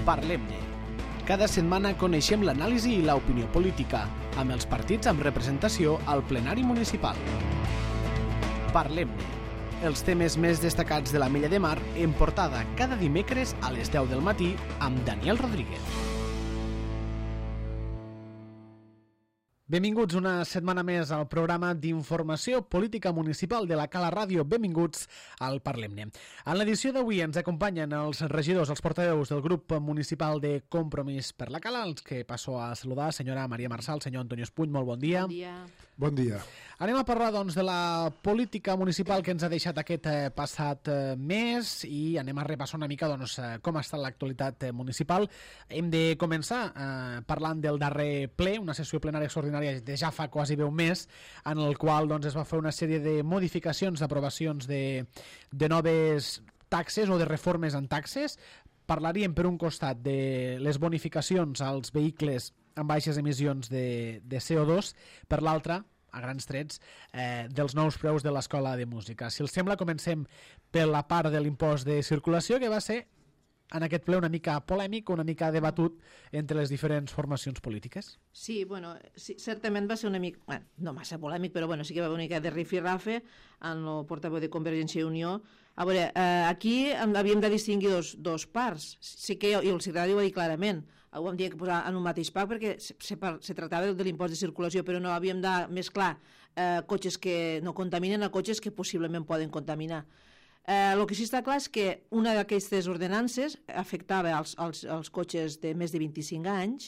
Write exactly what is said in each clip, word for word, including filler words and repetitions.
Parlem-ne. Cada setmana coneixem l'anàlisi i l'opinió política, amb els partits amb representació al plenari municipal. Parlem-ne. Els temes més destacats de la Mella de Mar en portada cada dimecres a les deu del matí amb Daniel Rodríguez. Benvinguts una setmana més al programa d'informació política municipal de la Cala Ràdio. Benvinguts al Parlem-ne. En l'edició d'avui ens acompanyen els regidors, els portaveus del grup municipal de Compromís per la Cala, els que passo a saludar, senyora Maria Marçal, senyor Antonio Espuny, molt bon dia. Bon dia. Bon dia. Anem a parlar doncs, de la política municipal que ens ha deixat aquest eh, passat eh, mes i anem a repassar una mica doncs, eh, com està l'actualitat eh, municipal. Hem de començar eh, parlant del darrer ple, una sessió plenària extraordinària de ja fa quasi bé un mes, en el qual doncs, es va fer una sèrie de modificacions, d'aprovacions de, de noves taxes o de reformes en taxes. Parlaríem per un costat de les bonificacions als vehicles amb baixes emissions de, de C O dos, per l'altre, a grans trets, eh, dels nous preus de l'Escola de Música. Si els sembla, comencem per la part de l'impost de circulació, que va ser en aquest ple una mica polèmic, una mica debatut entre les diferents formacions polítiques. Sí, bueno, sí, certament va ser una mica, bueno, no massa polèmic, però bueno, sí que va haver una mica de rifirrafe en el portaveu de Convergència i Unió. A veure, eh, aquí havíem de distingir dos, dos parts. Sí que jo, i el secretari ho va dir clarament, ho vam dir que posar en un mateix pack perquè se, se, se tractava de l'impost de circulació, però no havíem de mesclar eh, cotxes que no contaminen a cotxes que possiblement poden contaminar. El eh, que sí està clar és que una d'aquestes ordenances afectava als, als, als cotxes de més de vint-i-cinc anys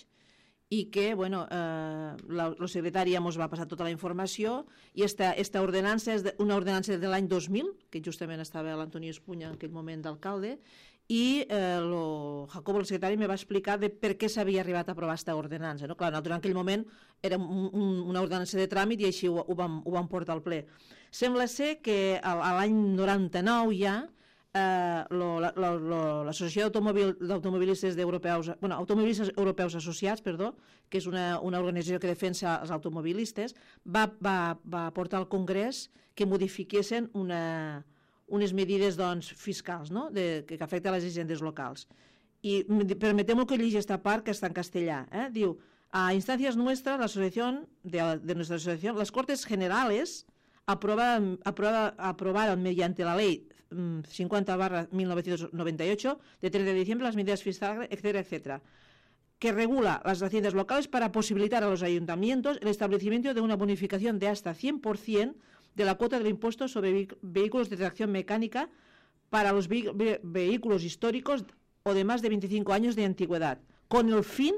i que, bueno, eh, la, la secretària ens va passar tota la informació i esta, esta ordenança és de, una ordenança de l'any dos mil, que justament estava l'Antonio Espuny en aquell moment d'alcalde, i eh, lo, Jacobo, el secretari, me va explicar de per què s'havia arribat a aprovar aquesta ordenança. No? Clar, en aquell moment era un, un, una ordenança de tràmit i així ho, ho, vam, ho vam portar al ple. Sembla ser que a, a l'any noranta-nou ja eh, l'Associació d'Automobilistes d'Europeus, bueno, Automobilistes Europeus Associats, perdó, que és una, una organització que defensa els automobilistes, va, va, va portar al Congrés que modifiquessin una... unes medides doncs, fiscals, ¿no? de, que, que afecten a les hisendes locals. I permetemos que llegir esta part que està en castellà. ¿eh? Diu, a instancias nuestras, la asociación de, de nuestra asociación, las Cortes Generales aprobaron, aprobaron, aprobaron mediante la ley cincuenta barra mil novecientos noventa y ocho de treinta de diciembre las medidas fiscales, etcétera, etcétera, que regula las haciendas locales para posibilitar a los ayuntamientos el establecimiento de una bonificación de hasta cien por ciento de la cuota del impuesto sobre vehículos de tracción mecánica para los ve vehículos históricos o de más de veinticinco años de antigüedad, con el fin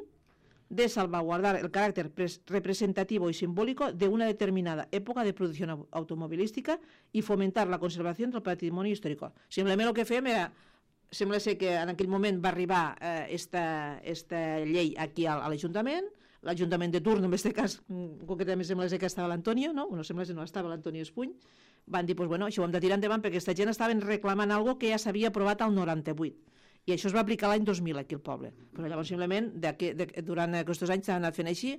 de salvaguardar el carácter representativo y simbólico de una determinada época de producción automovilística y fomentar la conservación del patrimonio histórico. Simplement el que fem era, sembla ser que en aquell moment va arribar eh, esta, esta llei aquí a, a l'Ajuntament, l'Ajuntament de turno, en aquest cas, concretament sembla ser que estava l'Antonio, no? No sembla ser que no estava l'Antonio Espuny, van dir, pues, bueno, això ho hem de tirar endavant perquè aquesta gent estaven reclamant algo que ja s'havia aprovat al noranta-vuit. I això es va aplicar l'any dos mil aquí al poble. Però llavors, simplement, de, de, durant aquests anys s'ha anat fent així.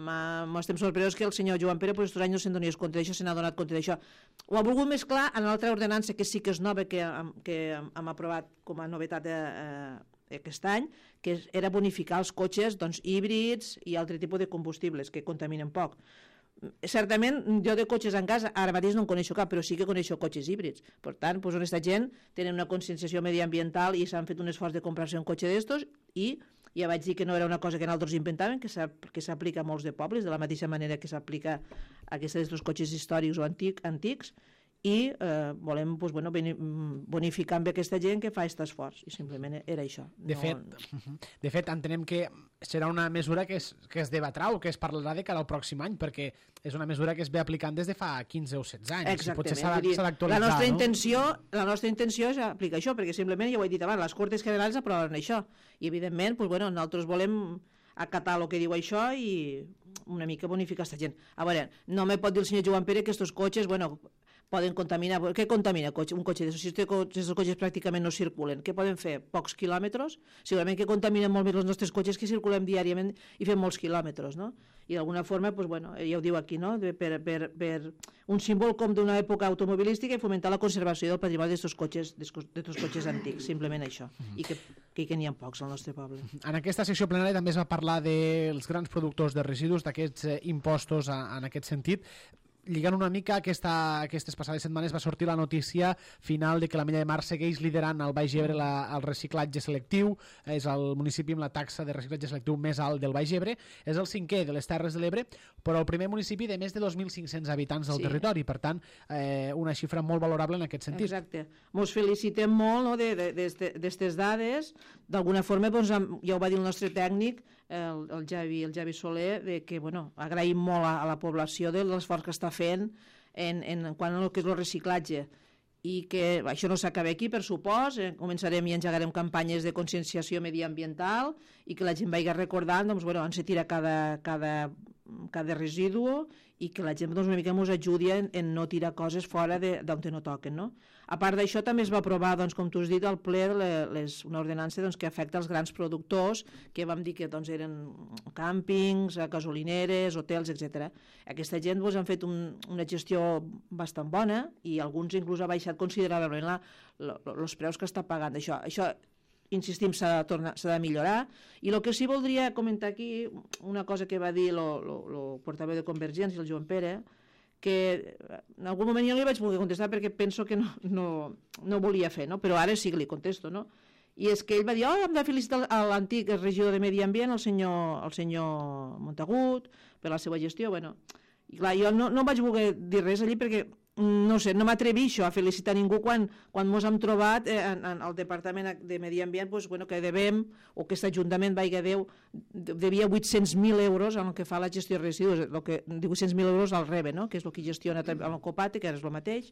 Estem sorpresos que el senyor Joan Pere pues, aquests anys no se'n donés compte d'això, se n'ha donat compte d'això. Ho ha volgut mesclar en l'altra ordenança, que sí que és nova, que, que hem aprovat com a novetat eh, aquest any, que era bonificar els cotxes doncs, híbrids i altre tipus de combustibles que contaminen poc. Certament, jo de cotxes en casa ara mateix no en coneixo cap, però sí que coneixo cotxes híbrids. Per tant, doncs, aquesta gent tenen una conscienciació mediambiental i s'han fet un esforç de comprar-se un cotxe d'estos i ja vaig dir que no era una cosa que nosaltres inventàvem, que s'aplica a molts de pobles, de la mateixa manera que s'aplica a aquests cotxes històrics o antic, antics, i eh, volem doncs, bueno, bonificar amb aquesta gent que fa aquest esforç, i simplement era això. De, no... fet, de fet, entenem que serà una mesura que es, que es debatrà o que es parlarà de cara al pròxim any, perquè és una mesura que es ve aplicant des de fa quinze o setze anys. Exactament. Potser s'ha d'actualitzar, la nostra no? intenció, la nostra intenció és aplicar això, perquè simplement, ja ho he dit abans, les Cortes Generals aprovaran això, i evidentment, doncs, bueno, nosaltres volem acatar el que diu això i una mica bonificar aquesta gent. A veure, no me pot dir el senyor Joan Pere que aquests cotxes, bueno, poden contaminar. Què contamina un cotxe? Si els cotxes pràcticament no circulen, què poden fer? Pocs quilòmetres? Segurament que contaminen molt més els nostres cotxes que circulem diàriament i fem molts quilòmetres, no? I d'alguna forma, doncs, bueno, ja ho diu aquí, no? per, per, per un símbol com d'una època automobilística i fomentar la conservació del patrimoni d'aquests cotxes, d'aquests cotxes antics, simplement això, i que, que, que n'hi ha pocs al nostre poble. En aquesta sessió plenària també es va parlar dels grans productors de residus, d'aquests eh, impostos a, en aquest sentit. Lligant una mica, aquesta, aquestes passades setmanes va sortir la notícia final de que l'Ametlla de Mar segueix liderant al Baix Ebre la, el reciclatge selectiu, és el municipi amb la taxa de reciclatge selectiu més alt del Baix Ebre, és el cinquè de les Terres de l'Ebre, però el primer municipi de més de dos mil cinc-cents habitants del sí. territori, per tant, eh, una xifra molt valorable en aquest sentit. Exacte. Mos felicitem molt, no, d'aquestes dades. D'alguna forma, doncs, ja ho va dir el nostre tècnic, el, el, Javi, el Javi Soler, de que, bueno, agraïm molt a, a la població de l'esforç que està fent en, en, en quant al que és el reciclatge, i que això no s'acaba aquí, per supòs, eh, començarem i engegarem campanyes de conscienciació mediambiental i que la gent vagi recordant, doncs, bueno, on se tira cada, cada, cada residu, i que la gent, doncs, una mica ens ajudi en, en no tirar coses fora d'on no toquen, no? A part d'això, també es va aprovar, doncs, com tu has dit, al ple les, una ordenança, doncs, que afecta els grans productors, que vam dir que, doncs, eren càmpings, gasolineres, hotels, etcètera. Aquesta gent, doncs, han fet un, una gestió bastant bona, i alguns inclús ha baixat considerablement els preus que està pagant. Això, això insistim, s'ha de, tornar, s'ha de millorar. I el que sí voldria comentar aquí, una cosa que va dir el portaveu de Convergència, el Joan Pere, que en algun moment jo no li vaig voler contestar perquè penso que no, no, no volia fer, no? Però ara sí que li contesto, no? I és que ell va dir, oh, hem de felicitar l'antic regidor de Medi Ambient, el senyor, el senyor Montagut, per la seva gestió. Bueno, i clar, jo no, no vaig voler dir res allí perquè no sé, no m'atrevi això a felicitar ningú quan, quan mos hem trobat eh, en, en el Departament de Medi Ambient, pues, bueno, que devem, o que aquest Ajuntament vaiga deu, devia vuit-cents mil euros en el que fa la gestió de residus, el que, vuit-cents mil euros al REBE, no? Que és el que gestiona amb el COPATE, que ara és el mateix,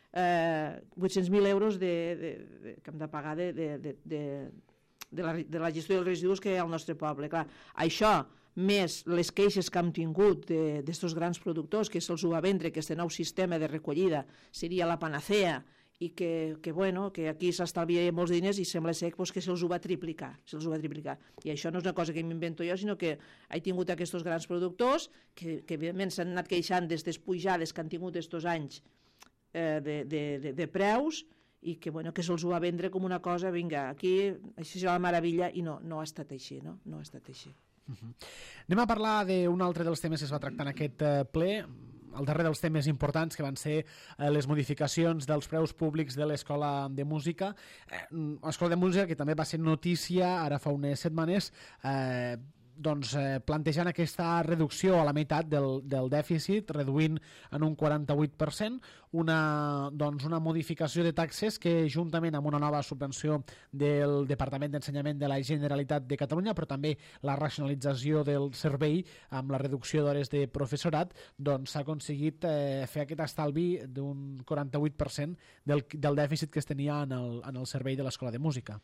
eh, vuit-cents mil euros de, de, de, que hem de pagar de, de, de, de, de, la, de la gestió dels residus que hi ha al nostre poble. Clar, això més les queixes que hem tingut d'estos grans productors, que se'ls ho va vendre, que aquest nou sistema de recollida seria la panacea i que, que, bueno, que aquí s'estalviaria molts diners i sembla ser pues, que se'ls ho va triplicar, se'ls ho va triplicar. I això no és una cosa que m'invento jo, sinó que he tingut aquests grans productors que, que evidentment s'han anat queixant d'aquestes pujades que han tingut aquests anys eh, de, de, de, de preus i que, bueno, que se'ls ho va vendre com una cosa, vinga, aquí això serà la meravella, i no, no ha estat així, no? No ha estat així. Uh-huh. Anem a parlar d'un altre dels temes que es va tractar en aquest uh, ple, el darrer dels temes importants, que van ser uh, les modificacions dels preus públics de l'Escola de Música. Eh, L'Escola de Música, que també va ser notícia ara fa unes setmanes, eh, doncs, eh, plantejant aquesta reducció a la meitat del, del dèficit, reduint en un quaranta-vuit per cent, una, doncs, una modificació de taxes que, juntament amb una nova subvenció del Departament d'Ensenyament de la Generalitat de Catalunya, però també la racionalització del servei amb la reducció d'hores de professorat, doncs s'ha aconseguit eh, fer aquest estalvi d'un quaranta-vuit per cent del, del dèficit que es tenia en el, en el servei de l'Escola de Música.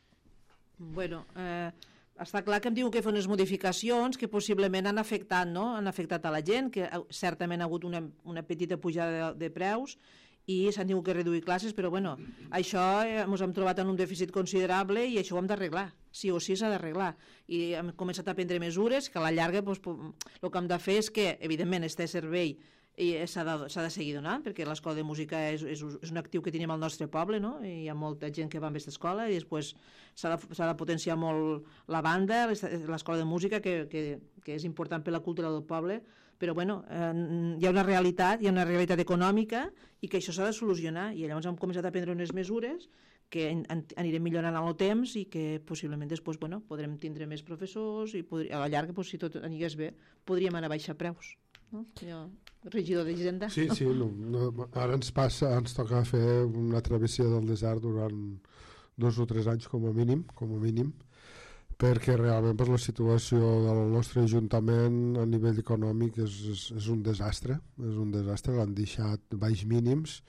Bueno, eh... està clar que hem tingut que fer unes modificacions que possiblement han afectat, no? Han afectat a la gent, que certament ha hagut una, una petita pujada de, de preus i s'han tingut que reduir classes, però bueno, això eh, ens hem trobat en un dèficit considerable i això ho hem d'arreglar, sí o sí s'ha d'arreglar. I hem començat a prendre mesures que a la llarga doncs, el que hem de fer és que, evidentment, este servei s'ha de, s'ha de seguir donant, perquè l'Escola de Música és, és, és un actiu que tenim al nostre poble, no? I hi ha molta gent que va a aquesta escola i després s'ha de, s'ha de potenciar molt la banda, l'Escola de Música, que, que, que és important per la cultura del poble, però bueno, eh, hi ha una realitat, hi ha una realitat econòmica i que això s'ha de solucionar, i llavors hem començat a prendre unes mesures que anirem millorant en el temps i que possiblement després, bueno, podrem tindre més professors i podri, a la llarga, doncs, si tot anigués bé, podríem anar a baixar preus. No? Senyor regidor d'Hisenda. Sí, sí, no, no, ara ens passa, ens toca fer una travessia del desert durant dos o tres anys com a mínim, com a mínim, perquè realment pues, la situació del nostre Ajuntament a nivell econòmic és, és, és un desastre, és un desastre, l'han deixat baix mínims,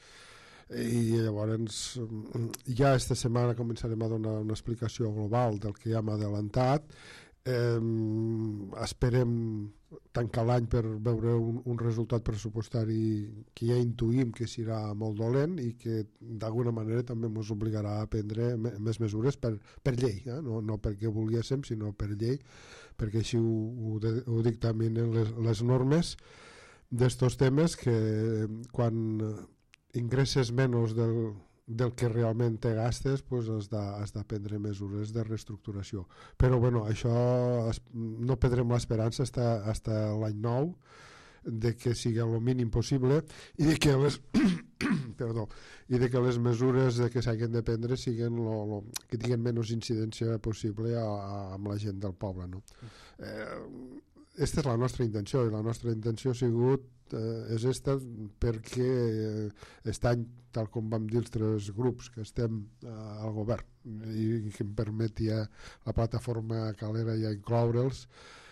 i llavors ja esta setmana començarem a donar una explicació global del que ja hem adelantat Eh, esperem tancar l'any per veure un, un resultat pressupostari que ja intuïm que serà molt dolent i que d'alguna manera també ens obligarà a prendre me, més mesures per, per llei, eh? no, no perquè volguéssim, sinó per llei, perquè així ho, ho, de, ho dictaminen les, les normes d'estos temes, que quan ingresses menys del del que realment te gastes, pues has, de, has de prendre mesures de reestructuració. Però bueno, això es, no perdrem l'esperança fins fins l'any nou de que sigui el mínim possible i de que les perdó, i de que les mesures de que s'hagin de prendre siguin lo, lo, que tinguin menys incidència possible a, a, amb la gent del poble, no? Eh, Esta és la nostra intenció, i la nostra intenció ha sigut, eh, és esta, perquè eh, aquest any, tal com vam dir els tres grups que estem eh, al govern i que em permetia la plataforma Calera ja incloure'ls,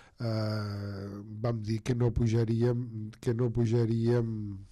eh, vam dir que no pujaríem que no pujaríem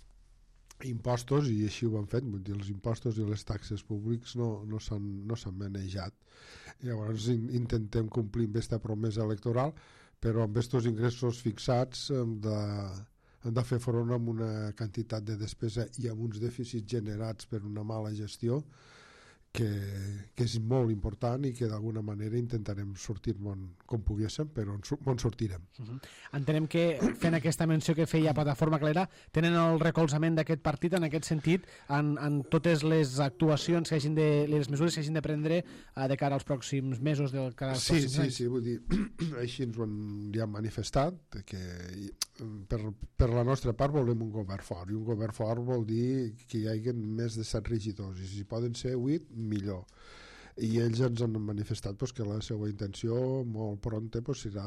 impostos, i així ho han fet. Vull dir, els impostos i les taxes públics no, no s'han no s'han manejat. Llavors in, intentem complir amb aquesta promesa electoral, però amb aquests ingressos fixats hem de, hem de fer front amb una quantitat de despesa i amb uns dèficits generats per una mala gestió que, que és molt important i que d'alguna manera intentarem sortir-me'n com poguéssim, però on sortirem. Uh-huh. Entenem que, fent aquesta menció que feia Plataforma Calera, tenen el recolzament d'aquest partit en aquest sentit, en, en totes les actuacions que hagin de, les mesures que hagin de prendre uh, de cara als pròxims mesos, de cara als sí, pròxims sí, anys. Sí, vull dir, així ens ho han, ja han manifestat, que per, per la nostra part volem un govern fort, i un govern fort vol dir que hi hagi més de set regidors, i si poden ser vuit, millor. I ells ens han manifestat pues, que la seva intenció molt pronta pues, serà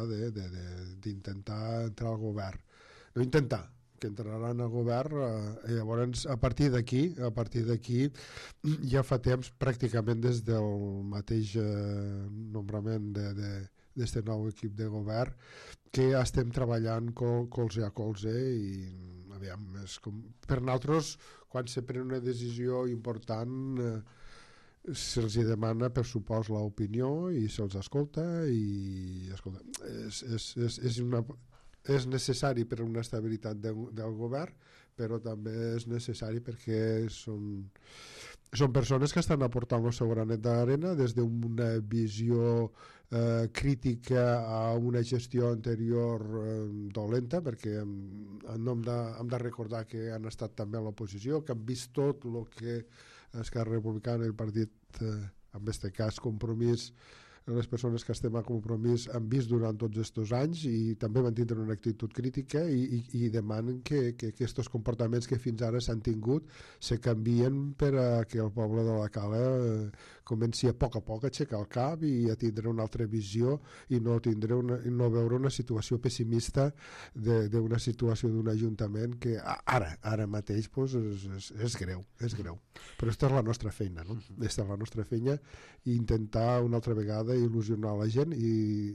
d'intentar entrar al govern. No intentar, que entraran al govern, eh, i llavors a partir d'aquí a partir d'aquí ja fa temps, pràcticament des del mateix eh, nombrament de, de d'aquest nou equip de govern, que estem treballant col, colze a colze, i aviam, és com, per nosaltres quan se pren una decisió important eh, se'ls demana per supost l'opinió i se'ls escolta, i escolta, és, és, és, és, una, és necessari per una estabilitat de, del govern, però també és necessari perquè són, són persones que estan aportant el seu granet d'arena des d'una visió eh, crítica a una gestió anterior eh, dolenta, perquè hem, hem, de, hem de recordar que han estat també a l'oposició, que han vist tot el que Esquerra Republicana i el partit, eh, en aquest cas Compromís, les persones que estem a Compromís han vist durant tots aquests anys, i també van tindre una actitud crítica, i, i, i demanen que, que aquests comportaments que fins ara s'han tingut se canvien per a que el poble de la Cala eh, comenci a poc a poc a aixecar el cap i a tindre una altra visió, i no, tindre una, i no veure una situació pessimista d'una situació d'un ajuntament que ara, ara mateix pues, és, és, és greu, és greu. Però aquesta és la nostra feina, no? Aquesta és la nostra feina, i intentar una altra vegada il·lusionar la gent i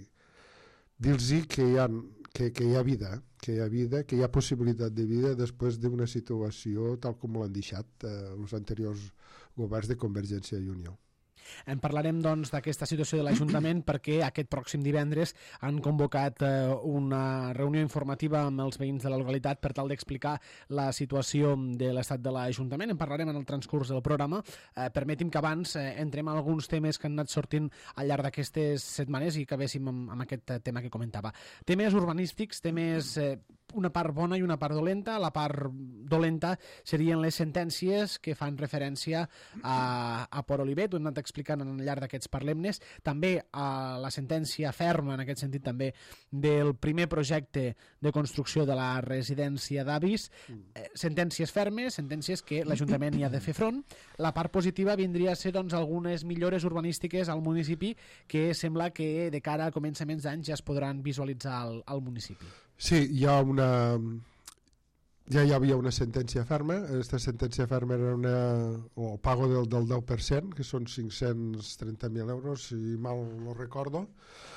dir-los que, hi ha, que, que hi ha vida, que hi ha vida, que hi ha possibilitat de vida després d'una situació tal com l'han deixat eh, els anteriors governs de Convergència i Unió. En parlarem doncs d'aquesta situació de l'Ajuntament perquè aquest pròxim divendres han convocat eh, una reunió informativa amb els veïns de la localitat per tal d'explicar la situació de l'estat de l'Ajuntament. En parlarem en el transcurs del programa. Eh, permeti'm que abans eh, entrem en alguns temes que han anat sortint al llarg d'aquestes setmanes i acabéssim amb, amb aquest tema que comentava. Temes urbanístics, temes... Eh, una part bona i una part dolenta. La part dolenta serien les sentències que fan referència a, a Port Olivet, ho hem anat explicant al llarg d'aquests parlemnes, també a la sentència ferma, en aquest sentit també, del primer projecte de construcció de la residència d'avis, eh, sentències fermes, sentències que l'Ajuntament hi ha de fer front. La part positiva vindria a ser doncs, algunes millores urbanístiques al municipi que sembla que de cara a començaments d'any ja es podran visualitzar al, al municipi. Sí, hi ha una... ja hi havia una sentència ferma. Aquesta sentència ferma era una... o el pago del, del deu per cent, que són cinc-cents trenta mil euros, si mal no recordo,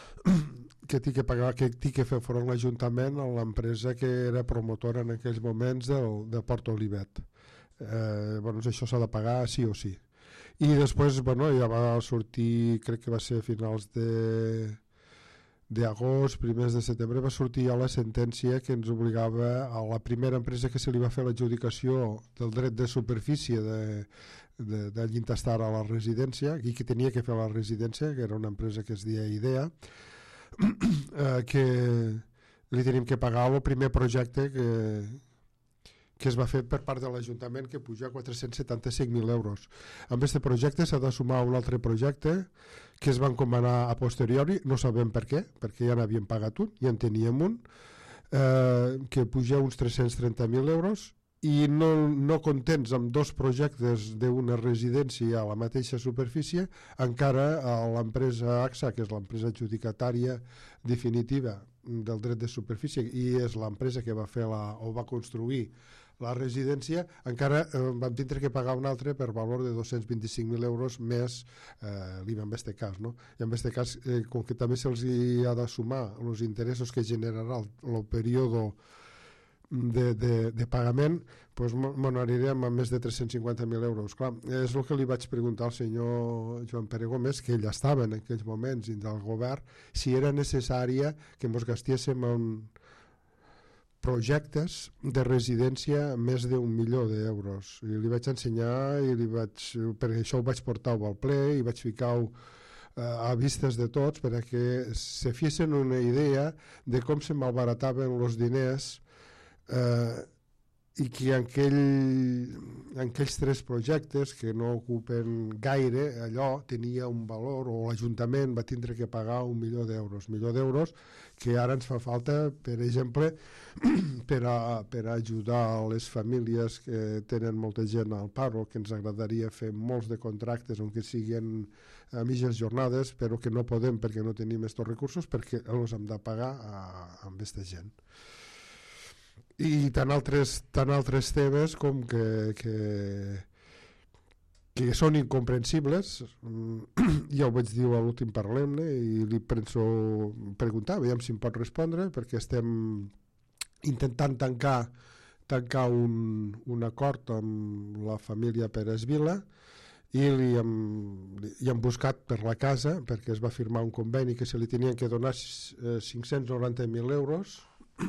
que té que pagar, que té que fer front l'Ajuntament a l'empresa que era promotora en aquells moments del, de Port Olivet. Eh, bueno, això s'ha de pagar sí o sí. I després, bueno, ja va sortir, crec que va ser a finals de... d'agost, primers de setembre, va sortir ja la sentència que ens obligava a la primera empresa que se li va fer l'adjudicació del dret de superfície de, de, de Llintastar a la residència, i que tenia que fer la residència, que era una empresa que es deia Idea, eh, que li tenim que pagar el primer projecte que, que es va fer per part de l'Ajuntament, que puja a quatre-cents setanta-cinc mil euros. Amb aquest projecte s'ha de sumar un altre projecte que es va encomanar a posteriori, no sabem per què, perquè ja n'havíem pagat un, ja en teníem un, eh, que puja uns tres-cents trenta mil euros, i no, no contents amb dos projectes d'una residència a la mateixa superfície, encara a l'empresa A X A, que és l'empresa adjudicatària definitiva del dret de superfície, i és l'empresa que va fer la, o va construir la residència, encara eh, vam tindre que pagar un altre per valor de dos-cents vint-i-cinc mil euros més eh, l'I V A en aquest cas, no? I en aquest cas, eh, com que també se'ls ha de sumar els interessos que generarà el, el període de, de, de pagament, doncs m'anirem a més de tres-cents cinquanta mil euros. Clar, és el que li vaig preguntar al senyor Joan Pere Gómez, que ell estava en aquells moments dins del govern, si era necessària que ens gastéssim en projectes de residència més d'un milió d'euros. I li vaig ensenyar, i li vaig, perquè això ho vaig portar al ple i vaig ficar-ho a vistes de tots perquè se fessin una idea de com se malbarataven els diners eh, i que en, aquell, en aquells tres projectes que no ocupen gaire, allò tenia un valor, o l'Ajuntament va tindre que pagar un milió d'euros. Un milió d'euros que ara ens fa falta, per exemple, per a, per a ajudar les famílies que tenen molta gent al paro, que ens agradaria fer molts de contractes, on que siguin a mitges jornades, però que no podem perquè no tenim aquests recursos, perquè els hem de pagar a, a aquesta gent. I tant altres, tant altres temes com que, que, que són incomprensibles. Ja ho vaig dir a l'últim Parlem-ne i li penso preguntar, veiem si em pot respondre, perquè estem intentant tancar, tancar un, un acord amb la família Pérez Vila i li hem, li hem buscat per la casa, perquè es va firmar un conveni que se li tenien que donar cinc-cents noranta mil euros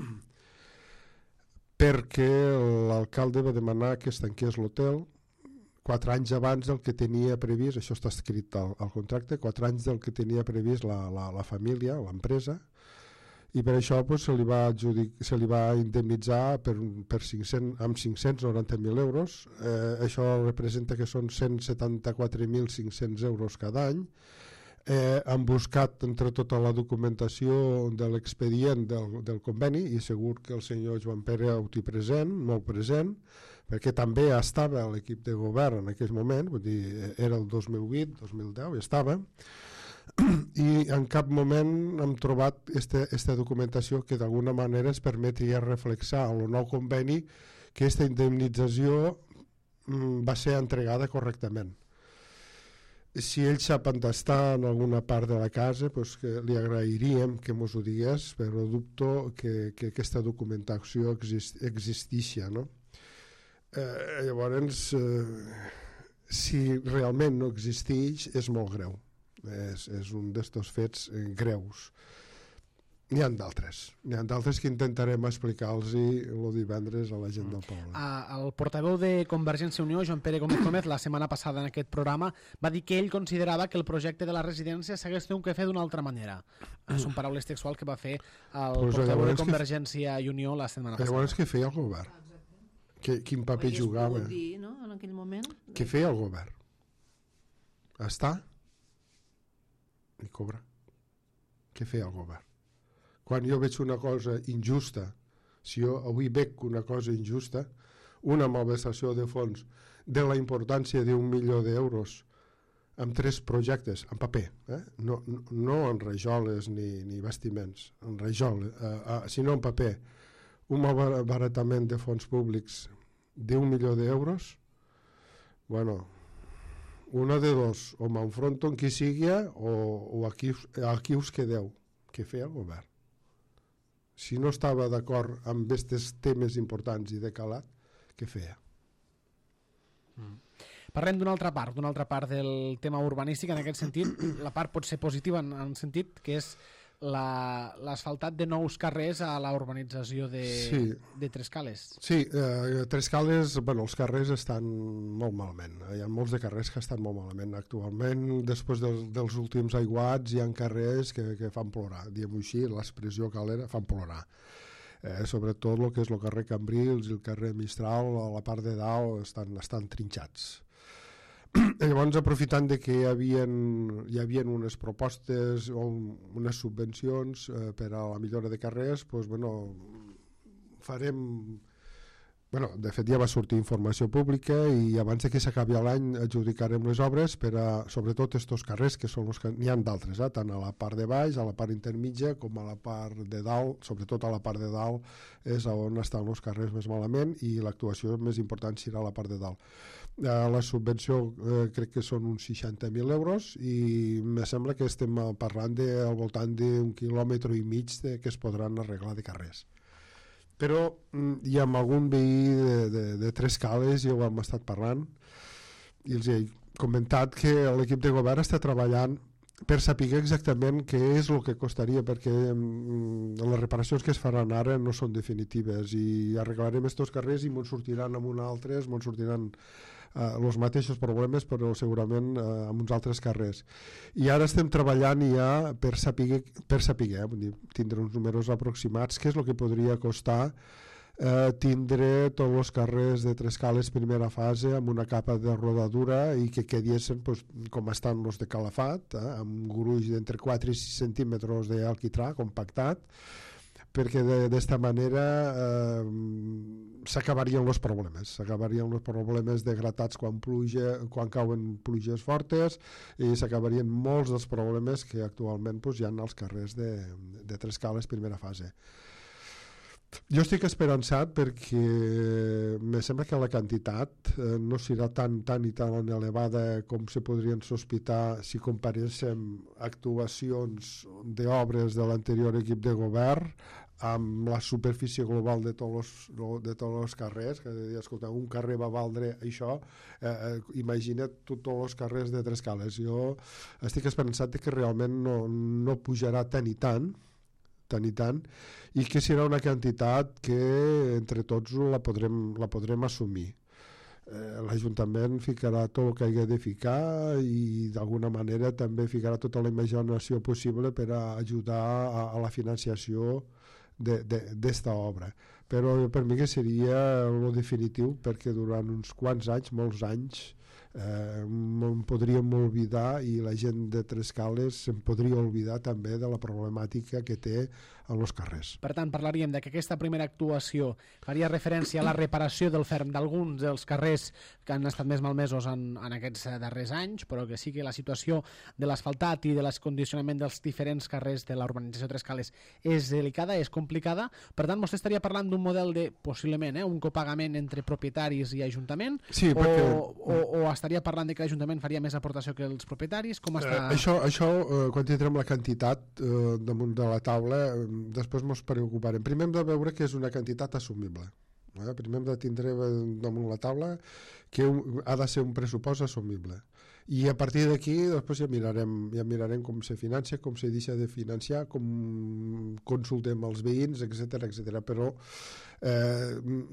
perquè l'alcalde va demanar que es tanqués l'hotel quatre anys abans del que tenia previst, això està escrit al, al contracte, quatre anys del que tenia previst la, la, la família, l'empresa, i per això pues, se, li va adjudic, se li va indemnitzar per, per cinc-cents, amb cinc-cents noranta mil euros. Eh, això representa que són cent setanta-quatre mil cinc-cents euros cada any. Eh, han buscat entre tota la documentació de l'expedient del, del conveni, i segur que el senyor Joan Pere ho té present, molt present, perquè també estava a l'equip de govern en aquell moment, vull dir, era el dos mil vuit, dos mil deu, estava, i en cap moment hem trobat aquesta documentació que d'alguna manera ens permetria reflexar el nou conveni que aquesta indemnització mm, va ser entregada correctament. Si ell sap on està en alguna part de la casa, pues que li agrairíem que mos ho digués, però dubto que, que aquesta documentació exist, existixa, no? Eh, llavors, eh, si realment no existeix, és molt greu. És, és un d'estos fets eh, greus. N'hi ha d'altres. N'hi ha d'altres que intentarem explicar-los el divendres a la gent del poble. El portaveu de Convergència i Unió, Joan Pere Gómez Gómez, la setmana passada en aquest programa, va dir que ell considerava que el projecte de la residència s'hagués tingut que fer d'una altra manera. Són paraules textuals que va fer el pues portaveu de Convergència i Unió la setmana passada. Llavors, què feia el govern? Que, quin paper jugava? Dir, no? En aquell moment. Què feia el govern? Està? I cobra. Què feia el govern? Quan jo veig una cosa injusta, si jo avui veig una cosa injusta, una malversació de fons de la importància d'un milió d'euros amb tres projectes, en paper, eh? no, no, no en rajoles ni, ni vestiments, en rajoles, eh, eh, sinó en paper, un malbaratament de fons públics d'un milió d'euros, bueno, una de dos, o m'enfronto amb qui sigui o, o aquí, aquí us quedeu. Què feia el govern? Si no estava d'acord amb aquests temes importants i de calat, què feia? Mm. Parlem d'una altra part, d'una altra part del tema urbanístic, en aquest sentit, la part pot ser positiva en, en sentit que és l'asfaltat de nous carrers a la urbanització de, sí. de Trescales. Sí, eh, Trescales, bueno, els carrers estan molt malament. Hi ha molts de carrers que estan molt malament. Actualment, després del, dels últims aiguats, hi ha carrers que, que fan plorar. Diem-ho així, l'expressió calera, fan plorar. Eh, sobretot el que és el carrer Cambrils i el carrer Mistral, a la part de dalt, estan, estan trinxats. Llavors, aprofitant de que hi havia, hi havia unes propostes o unes subvencions eh, per a la millora de carrers, doncs, bueno, farem... Bueno, de fet ja va sortir informació pública i abans de que s'acabi l'any adjudicarem les obres per a, sobretot, estos carrers, que són els que n'hi ha d'altres, eh? Tant a la part de baix, a la part intermitja, com a la part de dalt, sobretot a la part de dalt és on estan els carrers més malament i l'actuació més important serà a la part de dalt. Eh, la subvenció eh, crec que són uns seixanta mil euros i me sembla que estem parlant de, al voltant d'un quilòmetre i mig de, que es podran arreglar de carrers. Però hi ha algun veí de, de, de Trescales, ja ho hem estat parlant, i els he comentat que l'equip de govern està treballant per saber exactament què és el que costaria, perquè mm, les reparacions que es faran ara no són definitives i arreglarem estos carrers i ens sortiran amb un altres, ens sortiran els uh, mateixos problemes, però segurament uh, amb uns altres carrers. I ara estem treballant ja per saber, per saber eh, vull dir, tindre uns números aproximats, què és el que podria costar eh, tindre tots els carrers de Trescales primera fase amb una capa de rodadura i que quedessin pues, com estan els de Calafat, eh, amb un gruix d'entre quatre i sis centímetres d'alquitrà compactat, perquè d'esta manera eh, s'acabarien els problemes, s'acabarien els problemes de gratats quan, pluja, quan cauen pluges fortes i s'acabarien molts dels problemes que actualment pues, hi ha als carrers de, de Trescales primera fase. Jo estic esperançat perquè me sembla que la quantitat eh, no serà tan, tan i tan elevada com se podrien sospitar si comparéssim actuacions d'obres de l'anterior equip de govern amb la superfície global de tots els, de tots els carrers, que escolta, un carrer va valdre això, eh, eh, imagina't tots els carrers de Trescales. Jo estic esperançat que realment no, no pujarà tant i tant, tant i tant, i que serà una quantitat que entre tots la podrem, la podrem assumir. Eh, l'Ajuntament ficarà tot el que hagi de ficar i d'alguna manera també ficarà tota la imaginació possible per a ajudar a, a la financiació d'esta obra. Però per mi que seria el definitiu, perquè durant uns quants anys, molts anys, eh, em podríem oblidar i la gent de Trescales se'n podria oblidar també de la problemàtica que té en els carrers. Per tant, parlaríem de que aquesta primera actuació faria referència a la reparació del ferm d'alguns dels carrers que han estat més malmesos en, en aquests darrers anys, però que sí que la situació de l'asfaltat i de l'escondicionament dels diferents carrers de la urbanització Trescales és delicada, és complicada. Per tant, vostè estaria parlant d'un model de, possiblement, eh, un copagament entre propietaris i Ajuntament, sí, perquè... o, o, o estaria parlant de que l'Ajuntament faria més aportació que els propietaris? Com està... Eh, això, això eh, quan tindrem la quantitat eh, damunt de la taula, eh, després ens preocuparem. Primer hem de veure que és una quantitat assumible. Eh? Primer hem de tindre damunt la taula que un, ha de ser un pressupost assumible. I a partir d'aquí després ja mirarem, ja mirarem com se financia, com se deixa de financiar, com consultem els veïns, etcètera etcètera. Però eh,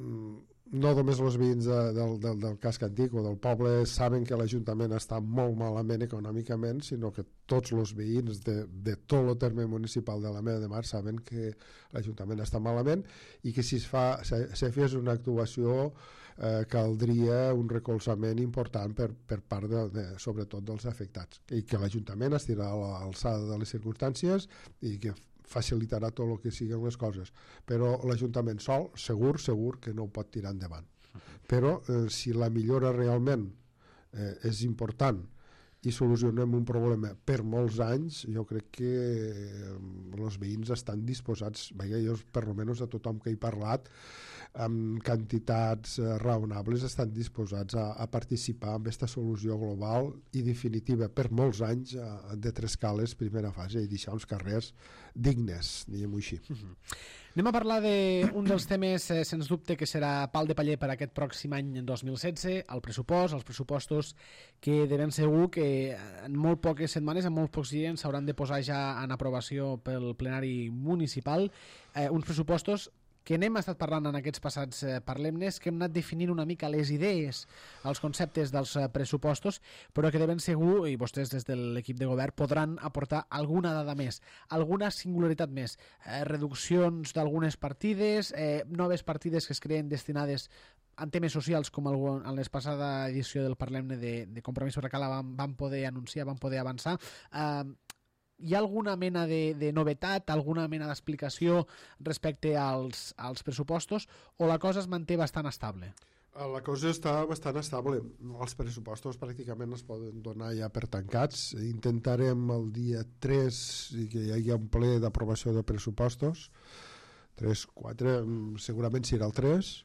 no només els veïns de, del, del, del casc antic o del poble saben que l'Ajuntament està molt malament econòmicament, sinó que tots els veïns de, de tot el terme municipal de la Mesa de Mar saben que l'Ajuntament està malament i que si es fa, si, si fes una actuació eh, caldria un recolzament important per, per part de, de, sobretot dels afectats, i que l'Ajuntament estirà a l'alçada de les circumstàncies i que facilitarà tot el que siguin les coses, però l'Ajuntament sol, segur, segur que no ho pot tirar endavant. Però eh, si la millora realment eh, és important i solucionem un problema per molts anys, jo crec que eh, els veïns estan disposats, vaja, jo per almenys a tothom que he parlat, amb quantitats eh, raonables estan disposats a, a participar en aquesta solució global i definitiva per molts anys eh, de Trescales primera fase i deixar uns carrers dignes, diguem-ho així. Mm-hmm. Anem a parlar d'un dels temes, eh, sens dubte, que serà pal de paller per aquest pròxim any dos mil setze, el pressupost, els pressupostos que de ben segur que en molt poques setmanes, en molt pocs dies, s'hauran de posar ja en aprovació pel plenari municipal, eh, uns pressupostos que n'hem estat parlant en aquests passats eh, parlemnes, que hem anat definint una mica les idees, els conceptes dels eh, pressupostos, però que de ben segur, i vostès des de l'equip de govern, podran aportar alguna dada més, alguna singularitat més, eh, reduccions d'algunes partides, eh, noves partides que es creen destinades en temes socials, com el, en la passada edició del Parlemne de, de Compromís per la Cala vam, vam poder anunciar, vam poder avançar. Eh, Hi ha alguna mena de, de novetat, alguna mena d'explicació respecte als, als pressupostos, o la cosa es manté bastant estable? La cosa està bastant estable. Els pressupostos pràcticament es poden donar ja per tancats. Intentarem el dia tres que hi hagi un ple d'aprovació de pressupostos. tres, quatre, segurament serà el tres.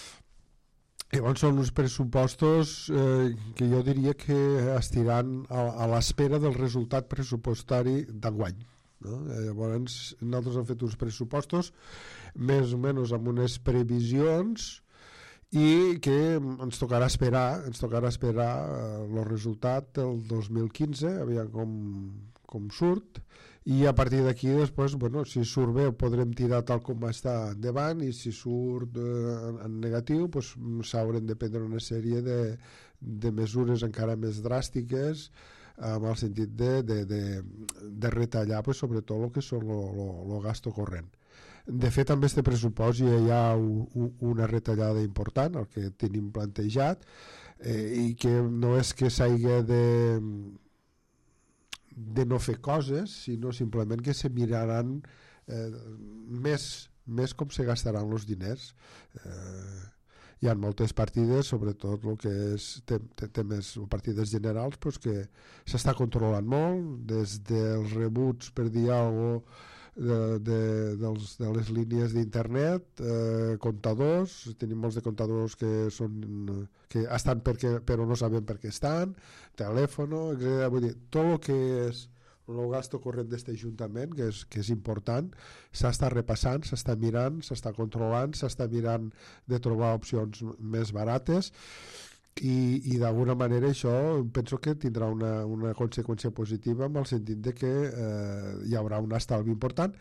Llavors són uns pressupostos eh, que jo diria que estiran a, a l'espera del resultat pressupostari d'enguany. No? Eh, llavors nosaltres hem fet uns pressupostos més o menys amb unes previsions i que ens tocarà esperar ens tocarà esperar el eh, resultat del dos mil quinze, aviam com, com surt, i a partir d'aquí després, bueno, si surt bé podrem tirar tal com està endavant, i si surt eh, en negatiu pues, s'hauran de prendre una sèrie de, de mesures encara més dràstiques amb el sentit de, de, de, de retallar pues, sobretot el que són el gasto corrent. De fet, amb aquest pressupost ja hi ha un, una retallada important, el que tenim plantejat, eh, i que no és que s'hagi de de no fer coses, sinó simplement que se miraran eh, més, més com se gastaran els diners. Eh, hi ha moltes partides, sobretot el que és temes o partides generals, pues que s'està controlant molt, des dels rebuts, per dir alguna cosa, de, de, dels, de les línies d'internet, eh, comptadors, tenim molts de comptadors que són que estan perquè, però no sabem per què estan, telèfon, etcètera. Vull dir, tot el que és el gasto corrent d'aquest ajuntament, que és, que és important, s'està repassant, s'està mirant, s'està controlant, s'està mirant de trobar opcions més barates, i, i d'alguna manera això penso que tindrà una, una conseqüència positiva en el sentit de que eh, hi haurà un estalvi important,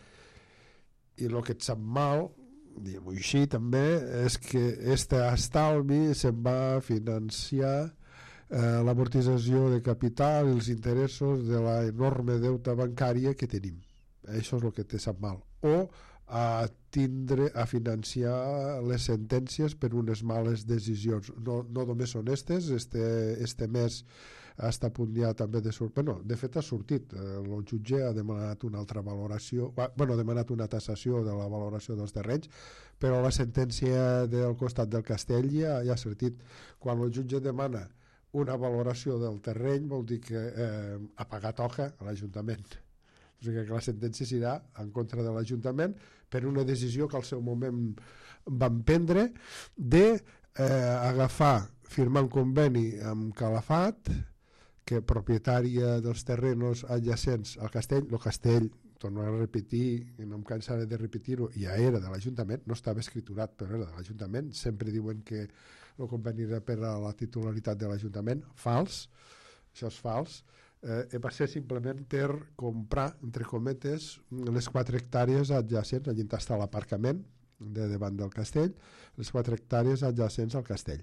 i el que et sap mal, diguem-ho així també, és que aquest estalvi se'n va financiar eh, l'amortització de capital i els interessos de la enorme deute bancària que tenim. Això és el que te sap mal. O a tindre a financiar les sentències per unes males decisions. No, no només són estes, este, este mes està a punt ja també de sortir. Bueno, de fet ha sortit, el jutge ha demanat una altra valoració, bueno, ha demanat una tassació de la valoració dels terrenys, però la sentència del costat del Castell ja, ja ha sortit. Quan el jutge demana una valoració del terreny vol dir que eh, a pagar toca a l'Ajuntament. O sigui que la sentència serà en contra de l'Ajuntament per una decisió que al seu moment van prendre de eh, agafar, firmar un conveni amb Calafat, que propietària dels terrenos adjacents al castell. El castell, torno a repetir, i no em cansaré de repetir-ho, ja era de l'Ajuntament, no estava escriturat, però era de l'Ajuntament. Sempre diuen que el conveni era per a la titularitat de l'Ajuntament. Fals, això és fals. Eh, va ser simplement per comprar, entre cometes, les quatre hectàrees adjacents, allà està l'aparcament de davant del castell, les quatre hectàrees adjacents al castell.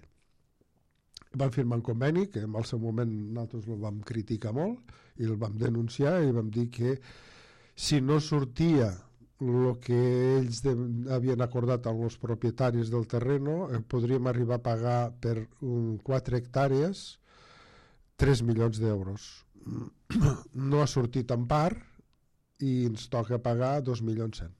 Vam firmar un conveni que en el seu moment nosaltres el vam criticar molt i el vam denunciar i vam dir que si no sortia el que ells de, havien acordat amb els propietaris del terreno, eh, podríem arribar a pagar per um, quatre hectàrees tres milions d'euros. No ha sortit en part i ens toca pagar dos milions cent.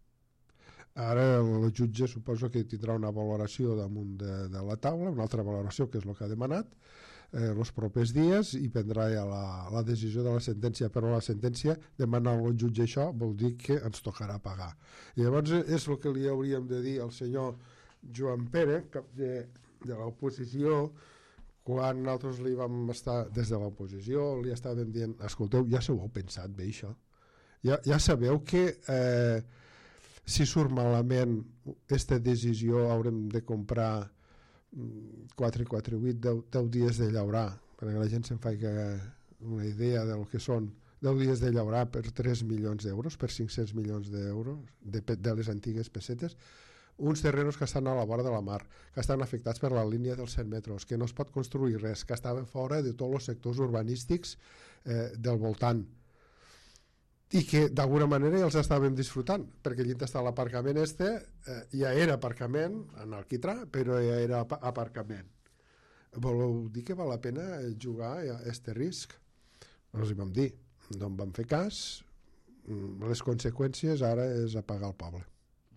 Ara el jutge suposo que tindrà una valoració damunt de, de la taula, una altra valoració, que és el que ha demanat, eh, els propers dies, i prendrà ja la, la decisió de la sentència. Però la sentència, demanar al jutge això, vol dir que ens tocarà pagar. I llavors és el que li hauríem de dir al senyor Joan Pere, cap de, de l'oposició, quan nosaltres li vam estar des de l'oposició, li estàvem dient, escolteu, ja s'ho heu pensat bé això? Ja, ja sabeu que eh, si surt malament aquesta decisió haurem de comprar quatre, quatre, vuit, deu dies de llaurar, perquè la gent se'n fa una idea del que són deu dies de llaurar per tres milions d'euros, per cinc-cents milions d'euros de, de les antigues pessetes, uns terrenos que estan a la vora de la mar, que estan afectats per la línia dels cent metres, que no es pot construir res, que estaven fora de tots els sectors urbanístics eh, del voltant, i que d'alguna manera ja els estàvem disfrutant, perquè allí està l'aparcament este, eh, ja era aparcament en Alquitrà, però ja era aparcament. Voleu dir que val la pena jugar a este risc? Els hi vam dir, no en vam fer cas, les conseqüències ara és apagar el poble.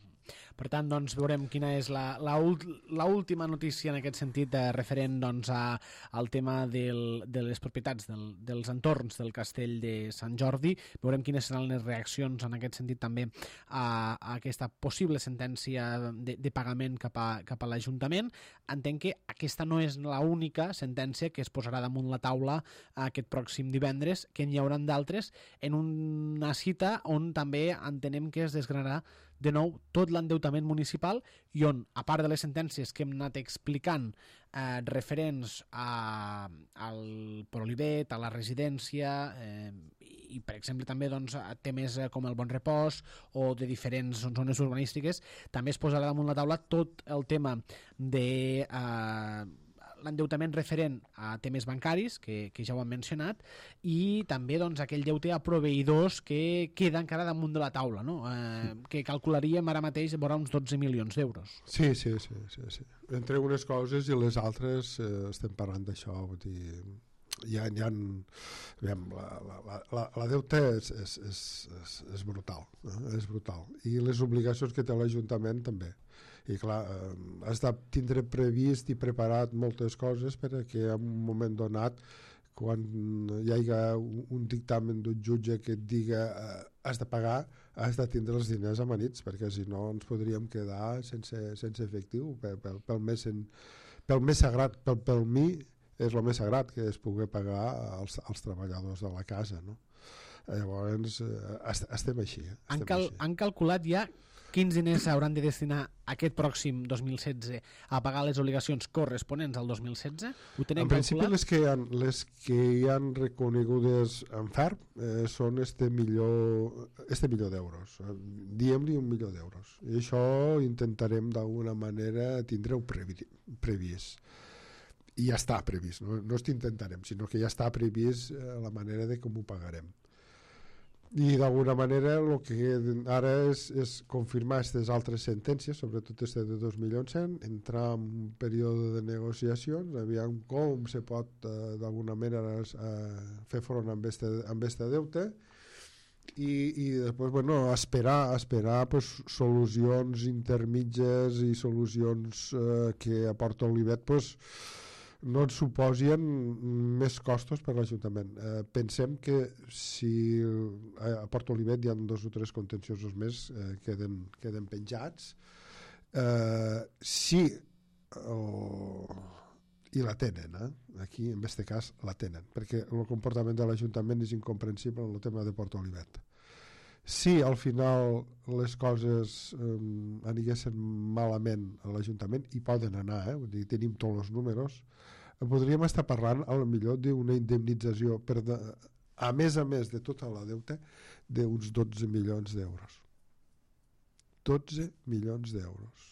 Per tant, doncs, veurem quina és la, la, la última notícia en aquest sentit eh, referent doncs, a, al tema del, de les propietats del, dels entorns del castell de Sant Jordi. Veurem quines seran les reaccions en aquest sentit també a, a aquesta possible sentència de, de pagament cap a, cap a l'Ajuntament. Entenc que aquesta no és l'única sentència que es posarà damunt la taula aquest pròxim divendres, que n'hi haurà d'altres en una cita on també entenem que es desgranarà de nou tot l'endeutament municipal i on, a part de les sentències que hem anat explicant eh, referents a, al Prolivet, a la residència eh, i, per exemple, també doncs, a temes com el Bon Repòs o de diferents zones urbanístiques, també es posarà damunt la taula tot el tema de eh, l'endeutament referent a temes bancaris, que, que ja ho hem mencionat, i també doncs, aquell deute a proveïdors que queda encara damunt de la taula, no? eh, que calcularíem ara mateix vora uns dotze milions d'euros. Sí, sí, sí, sí, sí. Entre unes coses i les altres eh, estem parlant d'això, vull dir, hi ha, hi ha, aviam, la, la, la, la deuta és, és, és, és, és brutal, eh? és brutal, i les obligacions que té l'Ajuntament també. I clar, eh, has de tindre previst i preparat moltes coses perquè en un moment donat, quan hi hagi un dictamen d'un jutge que et diga eh, has de pagar, has de tindre els diners amanits, perquè si no ens podríem quedar sense, sense efectiu pel, pel, pel, més, en, pel més sagrat, pel, pel mi és el més sagrat, que és poder pagar als, als treballadors de la casa, no? Llavors eh, estem així, eh? estem han, cal, així. Han calculat ja quins diners s'hauran de destinar aquest pròxim dos mil setze a pagar les obligacions corresponents al dos mil setze? Ho tenen en principi calculat? les que, han, les que hi han reconegudes en ferm eh, són este milió, este milió d'euros. Eh, Diem-li un milió d'euros. I això intentarem d'alguna manera tindre-ho previ, previst. I ja està previst, no, no és que intentarem, sinó que ja està previst eh, la manera de com ho pagarem. I d'alguna manera el que ara és, és confirmar aquestes altres sentències, sobretot este de dos milions cent, entrar en un període de negociacions, aviam com se pot eh, d'alguna manera eh, fer front amb este, amb este deute i, i després bueno, esperar, esperar pues, solucions intermitges i solucions eh, que aporta Olivet pues, no ens suposien més costos per l'Ajuntament. Eh, pensem que si a Port Olivet hi ha dos o tres contenciosos més eh, queden, queden penjats, eh, si oh, i la tenen, eh? Aquí en aquest cas la tenen, perquè el comportament de l'Ajuntament és incomprensible en el tema de Port Olivet. Si al final les coses eh, aniguessin malament a l'Ajuntament, i poden anar, eh? Vull dir, tenim tots els números, podríem estar parlant a lo millor d'una indemnització per de, a més a més de tota la deuta d'uns dotze milions d'euros. dotze milions d'euros.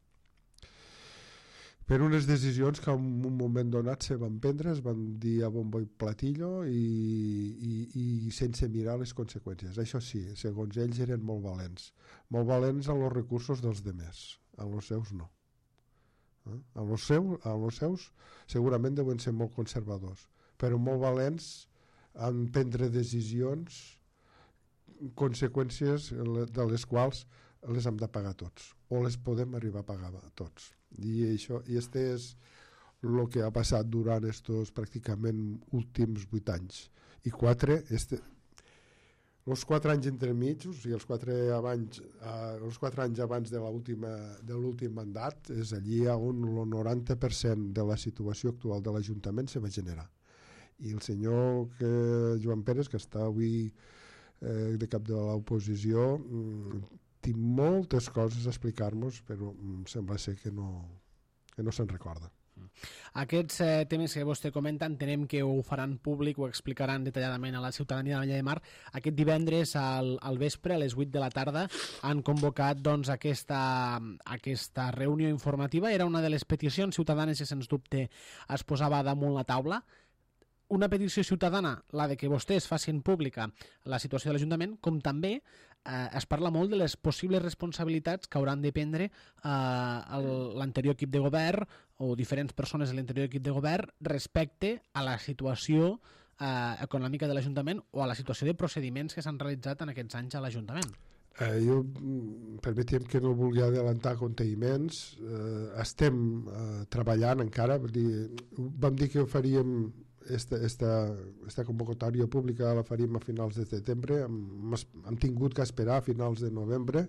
Per unes decisions que en un moment donat se van prendre, es van dir a bombo i platillo i, i, i sense mirar les conseqüències. Això sí, segons ells eren molt valents. Molt valents en els recursos dels demés, en els seus no. Eh? En els seus, en els seus segurament deuen ser molt conservadors, però molt valents en prendre decisions, conseqüències de les quals les hem de pagar tots, o les podem arribar a pagar tots. I això, i este és el que ha passat durant estos pràcticament últims vuit anys. I quatre, este, els quatre anys entremig, o sigui, els quatre, abans, eh, els quatre anys abans de l'últim mandat, és allí on el noranta per cent de la situació actual de l'Ajuntament se va generar. I el senyor que, Joan Pérez, que està avui eh, de cap de l'oposició, mm, té moltes coses a explicar-nos, però mm, sembla ser que no, que no se'n recorda. Aquests eh, temes que vostè comenta entenem que ho faran públic, ho explicaran detalladament a la ciutadania de Vinya de Mar. Aquest divendres al, al vespre, a les vuit de la tarda, han convocat doncs, aquesta, aquesta reunió informativa. Era una de les peticions ciutadanes que sens dubte es posava damunt la taula. Una petició ciutadana, la de que vostès facin pública la situació de l'Ajuntament, com també eh, es parla molt de les possibles responsabilitats que hauran de prendre eh, l'anterior equip de govern o diferents persones de l'anterior equip de govern respecte a la situació eh, econòmica de l'Ajuntament o a la situació de procediments que s'han realitzat en aquests anys a l'Ajuntament. Eh, jo, permetem que no vulgui adelantar conteïments. Eh, estem eh, treballant encara, vull dir, vam dir que ho faríem. Esta, esta, esta convocatòria pública la faríem a finals de setembre, hem, hem tingut que esperar a finals de novembre,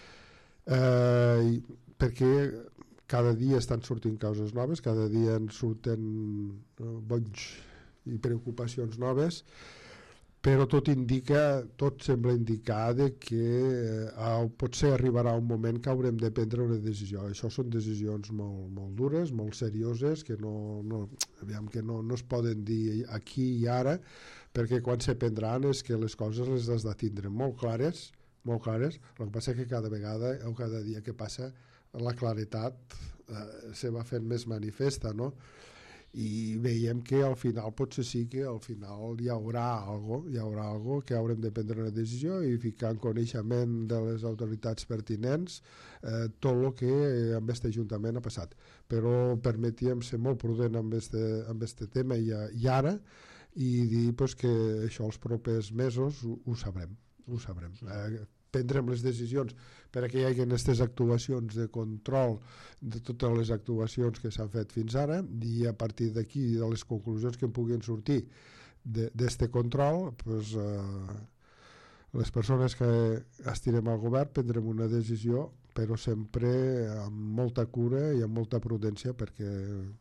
eh, perquè cada dia estan sortint causes noves, cada dia en surten no, bonys i preocupacions noves, però tot indica, tot sembla indicar de que eh, potser arribarà un moment que haurem de prendre una decisió. Això són decisions molt, molt dures, molt serioses, que, no, no, aviam, que no, no es poden dir aquí i ara, perquè quan se prendran és que les coses les has de tindre molt clares, molt clares. El que passa és que cada vegada o cada dia que passa la claretat eh, se va fent més manifesta, no? I veiem que al final potser sí que al final hi haurà algo, hi haurà algo que haurem de prendre una decisió i ficar en coneixement de les autoritats pertinents eh, tot el que amb aquest Ajuntament ha passat. Però permetíem ser molt prudent amb este, amb este tema i, i ara i dir pues, que això els propers mesos ho, ho sabrem, ho sabrem. Eh, prendrem les decisions per a que hi hagi aquestes actuacions de control de totes les actuacions que s'han fet fins ara i a partir d'aquí, de les conclusions que en puguin sortir d'aquest control, pues, eh, les persones que estirem al govern prendrem una decisió, però sempre amb molta cura i amb molta prudència perquè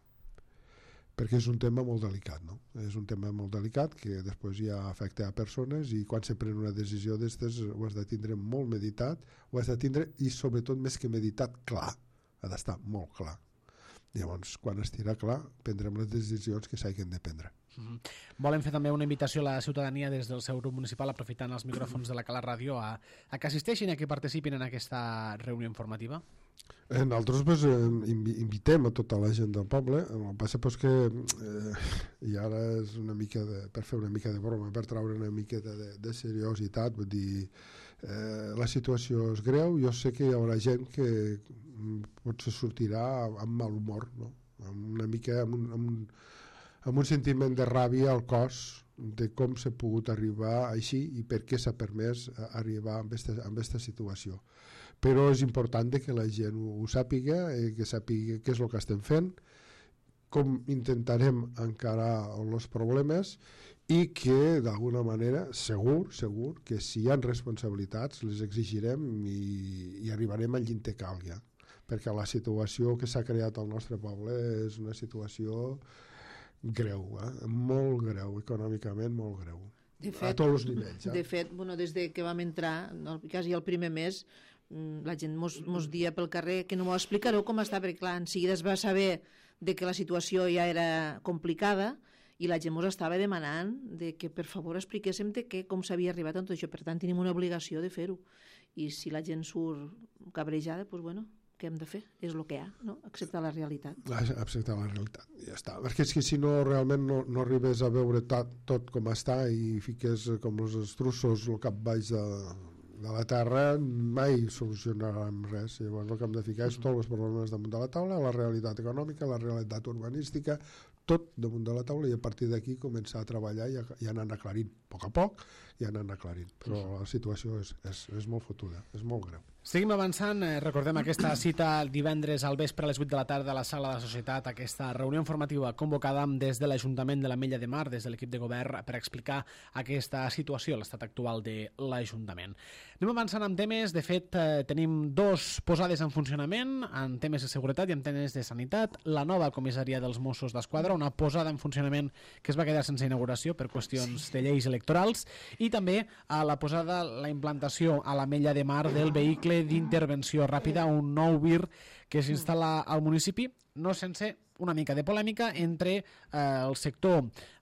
perquè és un tema molt delicat, no? És un tema molt delicat que després ja afecta a persones i quan se pren una decisió d'aquestes ho has de tindre molt meditat, ho has de tindre i sobretot més que meditat clar, ha d'estar molt clar. Llavors, quan estirà clar, prendrem les decisions que s'hagin de prendre. Mm-hmm. Volen fer també una invitació a la ciutadania des del seu grup municipal, aprofitant els micròfons de la Cala Ràdio, a, a que assisteixin i a que participin en aquesta reunió informativa? Eh, nosaltres pues, eh, invitem a tota la gent del poble. El que passa pues, que eh, i ara és una mica de, per fer una mica de broma, per treure una miqueta de, de seriositat, vull dir, eh, la situació és greu. Jo sé que hi haurà gent que potser sortirà amb mal humor, no? Amb una mica amb un, amb un, amb un sentiment de ràbia al cos de com s'ha pogut arribar així i per què s'ha permès arribar amb aquesta situació. Però és important que la gent ho, ho sàpiga, eh, que sàpiga què és el que estem fent, com intentarem encarar els problemes i que d'alguna manera segur, segur que si hi ha responsabilitats les exigirem i, i arribarem al llint que calgui, perquè la situació que s'ha creat al nostre poble és una situació greu, eh? Molt greu, econòmicament molt greu, de fet, a tots els nivells. Eh? De fet, bueno, des de que vam entrar, no, quasi el primer mes, la gent mos, mos dia pel carrer que no m'ho explicareu com està, perquè clar, en seguida es va saber de que la situació ja era complicada i la gent mos estava demanant de que per favor expliquéssim de que, com s'havia arribat a tot això. Per tant, tenim una obligació de fer-ho. I si la gent surt cabrejada, doncs bueno, què hem de fer? És el que hi ha, no? Acceptar la realitat. Acceptar la realitat, ja està. Perquè és que si no, realment no, no arribes a veure tot, tot com està i fiques com els estrussos el cap baix de, de la terra, mai solucionarem res. Llavors el que hem de ficar és tots els problemes damunt de la taula, la realitat econòmica, la realitat urbanística, tot damunt de la taula i a partir d'aquí començar a treballar i, a, i anar aclarint, a poc a poc, i anar aclarint. Però la situació és, és, és molt fotuda, és molt greu. Seguim avançant, eh, recordem aquesta cita el divendres al vespre a les vuit de la tarda a la Sala de la Societat, aquesta reunió informativa convocada des de l'Ajuntament de l'Ametlla de Mar, des de l'equip de govern, per explicar aquesta situació, l'estat actual de l'Ajuntament. Anem avançant amb temes, de fet eh, tenim dos posades en funcionament, en temes de seguretat i en temes de sanitat, la nova comissaria dels Mossos d'Esquadra, una posada en funcionament que es va quedar sense inauguració per qüestions de lleis electorals, i també a la posada, la implantació a l'Ametlla de Mar del vehicle d'intervenció ràpida, un nou V I R que s'instal·la al municipi, no sense una mica de polèmica entre eh, el sector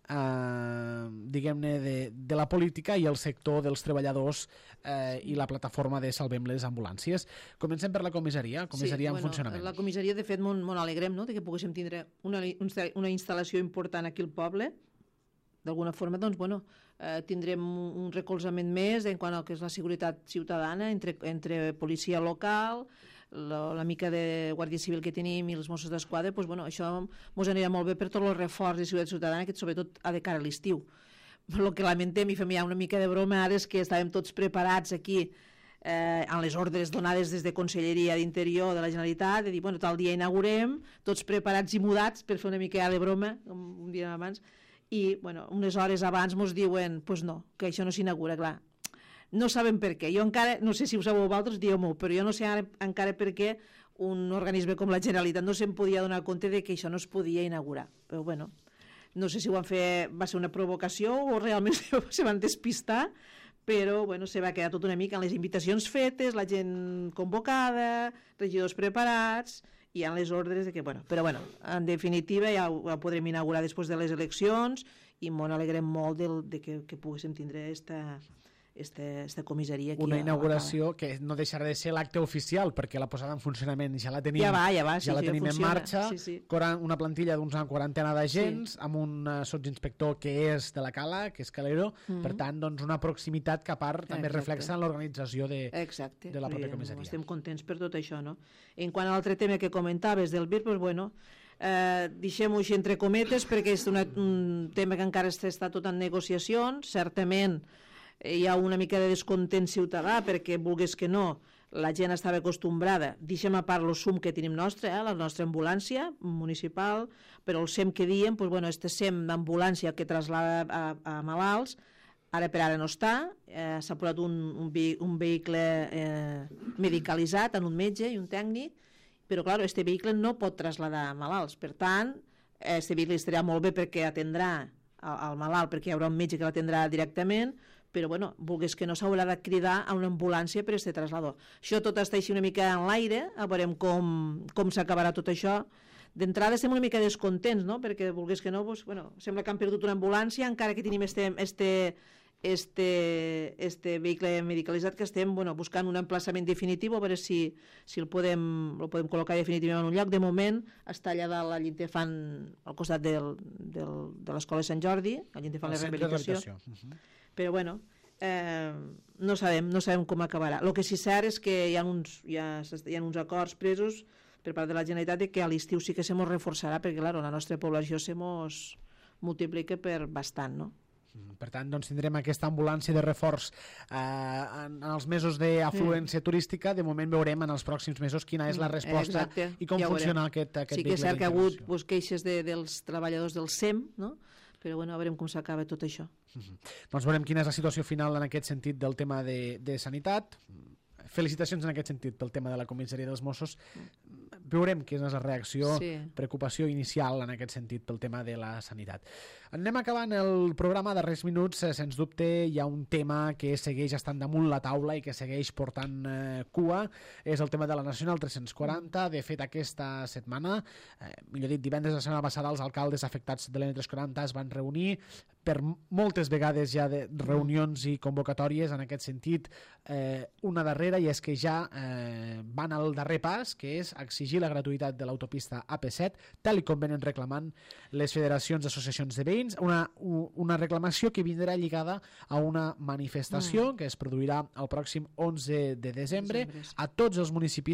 eh, diguem-ne de, de la política i el sector dels treballadors eh, i la plataforma de Salvem les Ambulàncies. Comencem per la comissaria, comissaria sí, en bueno, funcionament. La comissaria, de fet, molt, molt alegrem, no?, de que poguéssim tindre una, una instal·lació important aquí al poble. D'alguna forma, doncs, bueno, eh, tindrem un recolzament més en quant al que és la seguretat ciutadana entre, entre policia local, la, la mica de Guàrdia Civil que tenim i els Mossos d'Esquadra, doncs, bueno, això ens anirà molt bé per tot el reforç de seguretat ciutadana, que sobretot ha de cara a l'estiu. El que lamentem i fem ja una mica de broma ara és que estàvem tots preparats aquí eh, en les ordres donades des de Conselleria d'Interior de la Generalitat, de dir, bueno, tal dia inaugurem, tots preparats i mudats per fer una mica de broma, com un dia abans, i bueno, unes hores abans ens diuen pues no, que això no s'inaugura, clar. No sabem per què. Jo encara, no sé si ho sabeu vosaltres, dieu-m'ho, però jo no sé ara, encara per què un organisme com la Generalitat no se'n podia donar compte de que això no es podia inaugurar. Però bueno, no sé si ho van fer, va ser una provocació o realment se van despistar, però bueno, se va quedar tot una mica en les invitacions fetes, la gent convocada, regidors preparats, i hi ha les ordres de que, bueno, però bueno, en definitiva ja ho, ho podrem inaugurar després de les eleccions i m'ho alegrem molt de, de que, que poguéssim tindre esta, esta, esta comissaria aquí. Una inauguració que no deixarà de ser l'acte oficial, perquè la posada en funcionament ja la tenim, ja va, ja va, sí, ja la sí, tenim funciona, en marxa, sí, sí. Una plantilla d'una quarantena d'agents, sí, amb un uh, sotsinspector que és de la Cala, que és Calero, mm-hmm. Per tant, doncs, una proximitat que a part també Exacte. Reflexa en l'organització de, de la pròpia comissaria. Estem contents per tot això, no? En quant a l'altre tema que comentaves del V I R, doncs, bueno, eh, deixem-ho així entre cometes, perquè és una, un tema que encara està tot en negociacions, certament hi ha una mica de descontent ciutadà perquè, vulguis que no, la gent estava acostumbrada, deixem a part el S U M que tenim nostre, eh, la nostra ambulància municipal, però el S E M que diem, doncs, bueno, este S E M d'ambulància que traslada a, a malalts, ara per ara no està, eh, s'ha posat un, un, ve un vehicle eh, medicalitzat en un metge i un tècnic, però clar, este vehicle no pot traslladar malalts, per tant, este vehicle estarà molt bé perquè atendrà al, al malalt, perquè hi haurà un metge que l'atendrà directament, però bueno, vulguis que no s'haurà de cridar a una ambulància per este traslador. Això tot està així una mica en l'aire, a veurem com, com s'acabarà tot això. D'entrada estem una mica descontents, no?, perquè vulguis que no, doncs, bueno, sembla que han perdut una ambulància, encara que tenim este, este, este, este vehicle medicalitzat que estem, bueno, buscant un emplaçament definitiu, a veure si, si el, podem, el podem col·locar definitivament en un lloc. De moment està allà dalt a l'Intefant, al costat del, del, de l'Escola Sant Jordi, a l'Intefant de Rehabilitació. Però bueno, eh, no sabem, no sabem com acabarà. El que sí cert és que hi ha uns, hi ha, hi ha uns acords presos per part de la Generalitat de que a l'estiu sí que se mos reforçarà, perquè clar, la nostra població se mos multiplica per bastant, no? Per tant, doncs, tindrem aquesta ambulància de reforç eh, en, en els mesos d'afluència mm. turística. De moment veurem en els pròxims mesos quina és la resposta Exacte. I com ja funciona aquest, aquest sí vehicle. Sí que és cert que ha hagut pues, queixes de, dels treballadors del S E M, no?, però bueno, a veurem com s'acaba tot això. Mm-hmm. Doncs veurem quina és la situació final en aquest sentit del tema de, de sanitat. Felicitacions en aquest sentit pel tema de la comissaria dels Mossos. Veurem quina és la reacció, sí. Preocupació inicial en aquest sentit pel tema de la sanitat. Anem acabant el programa, darrers minuts, eh, sens dubte hi ha un tema que segueix estant damunt la taula i que segueix portant eh, cua, és el tema de la Nacional tres-cents quaranta. De fet, aquesta setmana, eh, millor dit, divendres de la setmana passada, els alcaldes afectats de l'N tres quaranta es van reunir per moltes vegades ja de reunions i convocatòries en aquest sentit, eh, una darrera, i és que ja eh, van al darrer pas, que és exigir la gratuïtat de l'autopista A P set, tal com venen reclamant les federacions d'associacions de veïns, una, una reclamació que vindrà lligada a una manifestació mm. que es produirà el pròxim onze de desembre a tots els municipis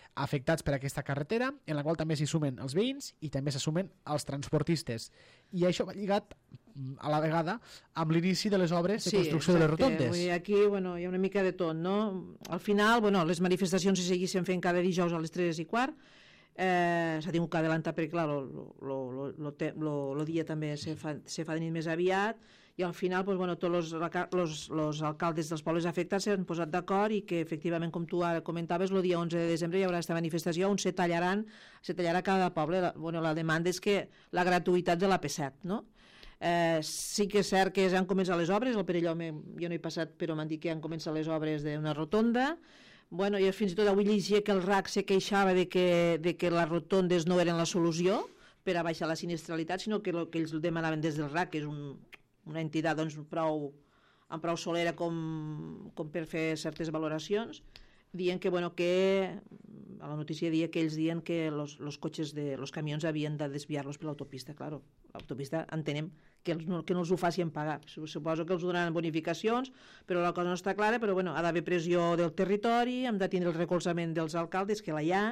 afectats per aquesta carretera, en la qual també s'hi sumen els veïns i també s'assumen els transportistes. I això va lligat a la vegada amb l'inici de les obres de sí, construcció exacte. de les rotondes. Vull dir, aquí bueno, hi ha una mica de tot, no? Al final, bueno, les manifestacions se seguissin fent cada dijous a les tres i quart, eh, s'ha tingut que adelantar perquè clar, el dia també se fa, se fa de nit més aviat, i al final pues, bueno, tots els alcaldes dels pobles afectats s'han posat d'acord i que efectivament, com tu ara comentaves, el dia onze de desembre hi haurà aquesta manifestació on se tallaran, se tallarà cada poble. La, bueno, la demanda és que la gratuïtat de l'A P set, no? Eh, sí que és cert que ja han començat les obres, al Perelló jo no he passat però m'han dit que han començat les obres d'una rotonda. Bueno, jo fins i tot avui llegia que el R A C se queixava de que, de que les rotondes no eren la solució per a baixar la sinistralitat, sinó que el que ells demanaven des del R A C, que és un, una entitat doncs, prou, amb prou solera com, com per fer certes valoracions, dient que, bueno, que a la notícia dia que ells diuen que los, los cotxes de los camions havien de desviar-los per l'autopista. Claro, l'autopista entenem que, els, que no els ho facin pagar. Suposo que els donaran bonificacions, però la cosa no està clara, però bueno, ha d'haver pressió del territori, hem de tindre el recolzament dels alcaldes, que la hi ha,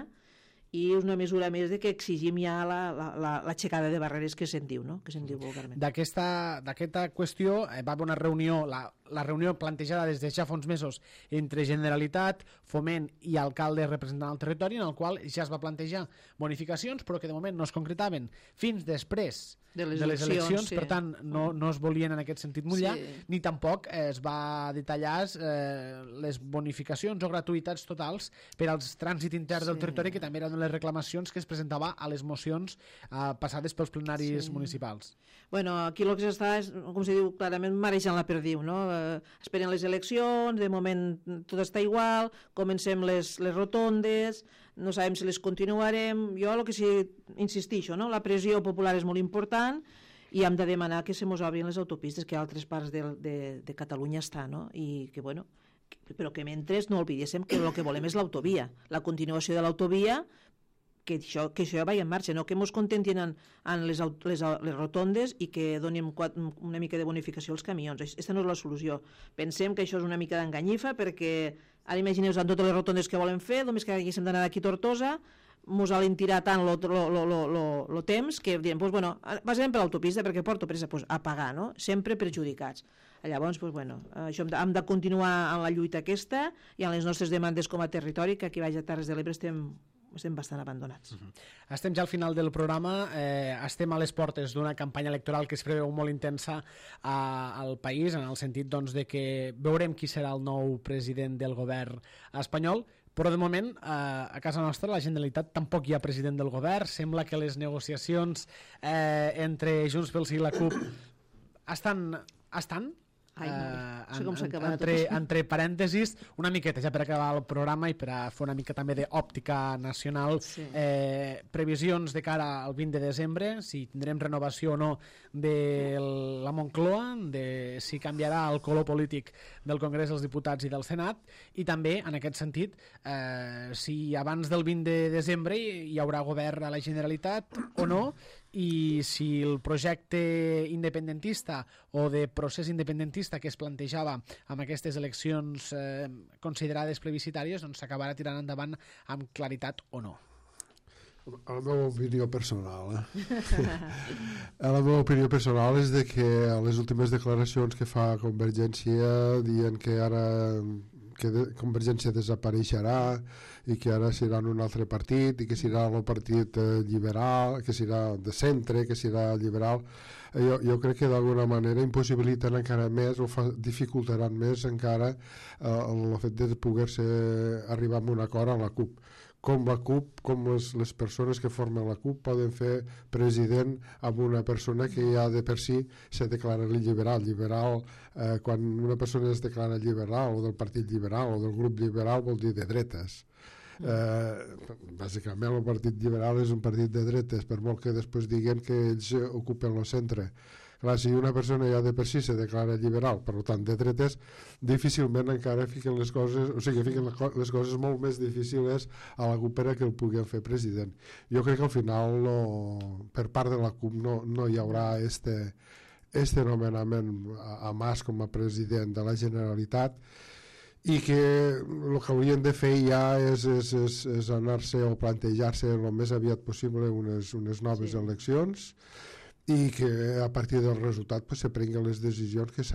i és una mesura més de que exigim ja l'aixecada de barreres que se'n diu, no? Que se'n diu vulgarment. D'aquesta qüestió eh, va haver una reunió, la, la reunió plantejada des de ja fa uns mesos entre Generalitat, Foment i alcaldes representant el territori, en el qual ja es va plantejar bonificacions, però que de moment no es concretaven fins després de les, de les eleccions, eleccions sí. Per tant no, no es volien en aquest sentit mullar, sí. Ni tampoc es va detallar eh, les bonificacions o gratuïtats totals per als trànsit intern sí. Del territori, que també eren les reclamacions que es presentava a les mocions eh, passades pels plenaris sí. Municipals. Bueno, aquí el que s'està és, com se diu clarament, marejant la perdiu, no? Eh, esperen les eleccions, de moment tot està igual, comencem les, les rotondes, no sabem si les continuarem. Jo el que sí insistixo, no? La pressió popular és molt important i hem de demanar que se mos obrin les autopistes, que a altres parts de, de, de Catalunya està, no? I que, bueno, que, però que mentre no oblidéssim que el que volem és l'autovia, la continuació de l'autovia, que això, que això vagi en marxa, no que ens contentin en, en les, les, les rotondes i que donin una mica de bonificació als camions. Aquesta no és la solució. Pensem que això és una mica d'enganyifa, perquè ara imagineu-vos en totes les rotondes que volen fer, només que haguéssim d'anar d'aquí a Tortosa, mos han tirat tant el temps que diem, pues, bueno, passem per l'autopista perquè porto pressa pues, a pagar, no? Sempre perjudicats. Llavors, pues, bueno, això hem de, hem de continuar en la lluita aquesta i en les nostres demandes com a territori, que aquí baix a Terres de l'Ebre estem estem bastant abandonats. Uh-huh. Estem ja al final del programa, eh, estem a les portes d'una campanya electoral que es preveu molt intensa a, al país, en el sentit doncs, de que veurem qui serà el nou president del govern espanyol, però de moment eh, a casa nostra la Generalitat tampoc hi ha president del govern. Sembla que les negociacions eh, entre Junts pel Sí i la CUP estan... estan Ai, no, uh, sé com s'ha acabat entre, entre parèntesis, una miqueta ja per acabar el programa i per a fer una mica també d'òptica nacional, sí. eh, previsions de cara al vint de desembre, si tindrem renovació o no de la Moncloa, de si canviarà el color polític del Congrés dels Diputats i del Senat, i també en aquest sentit eh, si abans del vint de desembre hi haurà govern a la Generalitat o no, i si el projecte independentista o de procés independentista que es plantejava amb aquestes eleccions eh, considerades plebiscitàries doncs s'acabarà tirant endavant amb claritat o no. La meva opinió personal eh? la meva opinió personal és de que a les últimes declaracions que fa Convergència dient que ara que de, Convergència desapareixerà i que ara serà un altre partit i que serà el partit eh, liberal, que serà de centre, que serà liberal. Eh, jo, jo crec que d'alguna manera impossibiliten encara més o fa, dificultaran més encara eh, el fet de poder-se arribar a un acord amb la CUP. Com la CUP, com les, les persones que formen la CUP poden fer president amb una persona que ja de per si se declara liberal. Liberal, eh, quan una persona es declara liberal o del partit liberal o del grup liberal vol dir de dretes. Eh, bàsicament el partit liberal és un partit de dretes, per molt que després diguen que ells ocupen el centre. Clar, si una persona ja de per si se declara liberal, per tant de dretes, difícilment encara fiquen les coses, o sigui, fiquen les coses molt més difícils a la CUP per a que el puguin fer president. Jo crec que al final no, per part de la CUP no, no hi haurà este, este nomenament a, a Mas com a president de la Generalitat, i que el que haurien de fer ja és, és, és, és anar-se o plantejar-se el més aviat possible unes, unes noves sí. eleccions i que a partir del resultat pues, se prenguen les decisions que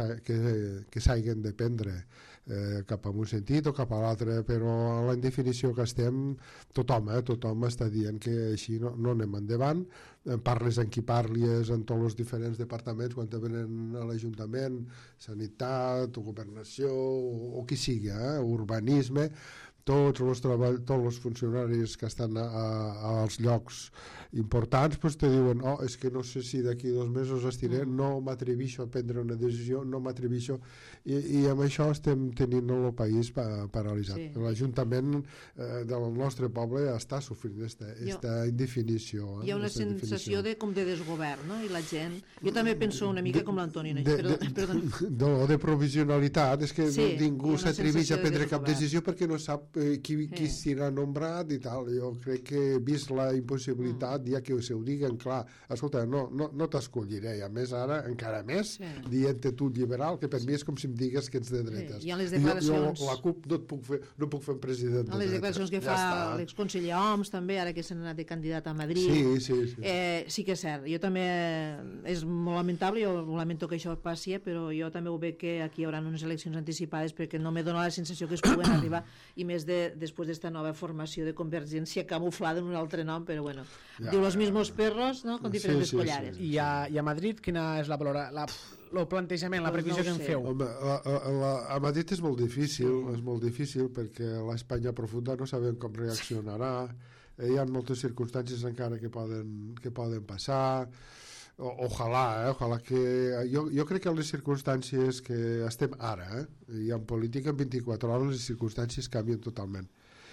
s'hagin de prendre eh, cap a un sentit o cap a l'altre, però a la indefinició que estem tothom, eh, tothom està dient que així no, no anem endavant. Parles en qui parlis en tots els diferents departaments quan te venen a l'Ajuntament, sanitat, governació o, o qui sigui, eh, urbanisme, tots els, treball, tots els funcionaris que estan a, a, als llocs importants pues te diuen, oh, és que no sé si d'aquí dos mesos estiré, mm. no m'atrevixo a prendre una decisió, no m'atrevixo i, i amb això estem tenint el país pa, paralitzat. Sí. L'Ajuntament eh, del nostre poble està sofrint aquesta indefinició. Eh, hi ha una sensació de, com de desgovern, no? I la gent... Jo també penso una mica de, com l'Antoni. De, de, perdó. De, de provisionalitat, és que sí, ningú s'atreveix a prendre cap decisió perquè no sap eh, qui, qui sí. serà nombrat i tal. Jo crec que vist la impossibilitat mm. ja que se ho diguen clar, escolta, no, no, no t'escolliré, i a més ara encara més sí. dient-te tu liberal, que per sí. mi és com si em digues que ets de dretes. Sí. I en les declaracions... Jo, jo la CUP no et puc fer, no puc fer un president de dretes. En les declaracions que ja fa l'exconseller Homs també, ara que s'ha anat de candidat a Madrid, sí, sí, sí. Eh, sí que és cert. Jo també, és molt lamentable, jo lamento que això passi, però jo també ho veig que aquí hi haurà unes eleccions anticipades perquè no me dona la sensació que es puguen arribar, i més de, després d'esta nova formació de Convergència camuflada en un altre nom, però bueno, ja, diu los mismos perros, no?, con diferents sí, sí, collares. Sí. I, a, I a Madrid, quina és la valora, la, el plantejament, la previsió no que en feu? Home, la, la, a Madrid és molt difícil, sí. és molt difícil perquè l'Espanya profunda no sabem com reaccionarà, eh, hi ha moltes circumstàncies encara que poden, que poden passar, o, ojalà, eh, ojalà que... Jo, jo crec que en les circumstàncies que estem ara, eh, i en política en vint-i-quatre hores les circumstàncies canvien totalment.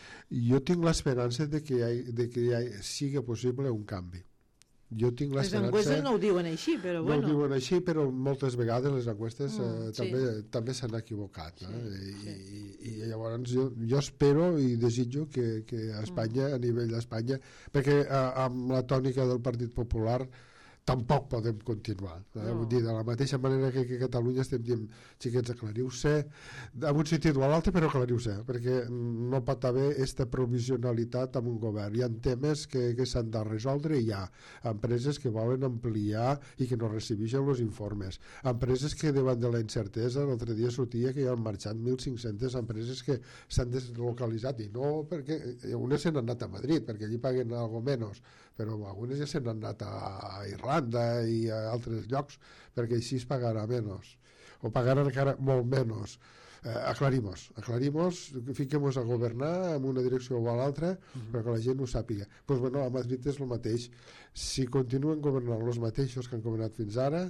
Jo tinc l'esperança de que, hi, de que hi sigui possible un canvi. Jo tinc les enquestes no ho diuen així, però bueno. No ho diuen així, però moltes vegades les enquestes mm, eh, sí. també, també s'han equivocat. Sí, eh? I, sí. i, I llavors jo, jo espero i desitjo que, que a Espanya, mm. a nivell d'Espanya, perquè eh, amb la tònica del Partit Popular tampoc podem continuar. Eh? No. Vull dir, de la mateixa manera que, que a Catalunya estem dient, xiquets, aclariu-se, en un sentit o a l'altre, però aclariu-se, perquè no pot haver aquesta provisionalitat amb un govern. Hi ha temes que, que s'han de resoldre i hi ha empreses que volen ampliar i que no recibeixen els informes. Empreses que davant de la incertesa, l'altre dia sortia que hi han marxat mil cinc-centes empreses que s'han deslocalitzat, i no perquè unes s'han anat a Madrid, perquè allí paguen algo menys, però algunes ja s'han anat a Irlanda i a altres llocs perquè així es pagarà menys o pagaran encara molt menys. Eh, aclarimos, aclarimos, fiquem-nos a governar en una direcció o a l'altra, uh-huh. perquè la gent ho sàpiga. Pues bueno, a Madrid és el mateix. Si continuen governant els mateixos que han governat fins ara,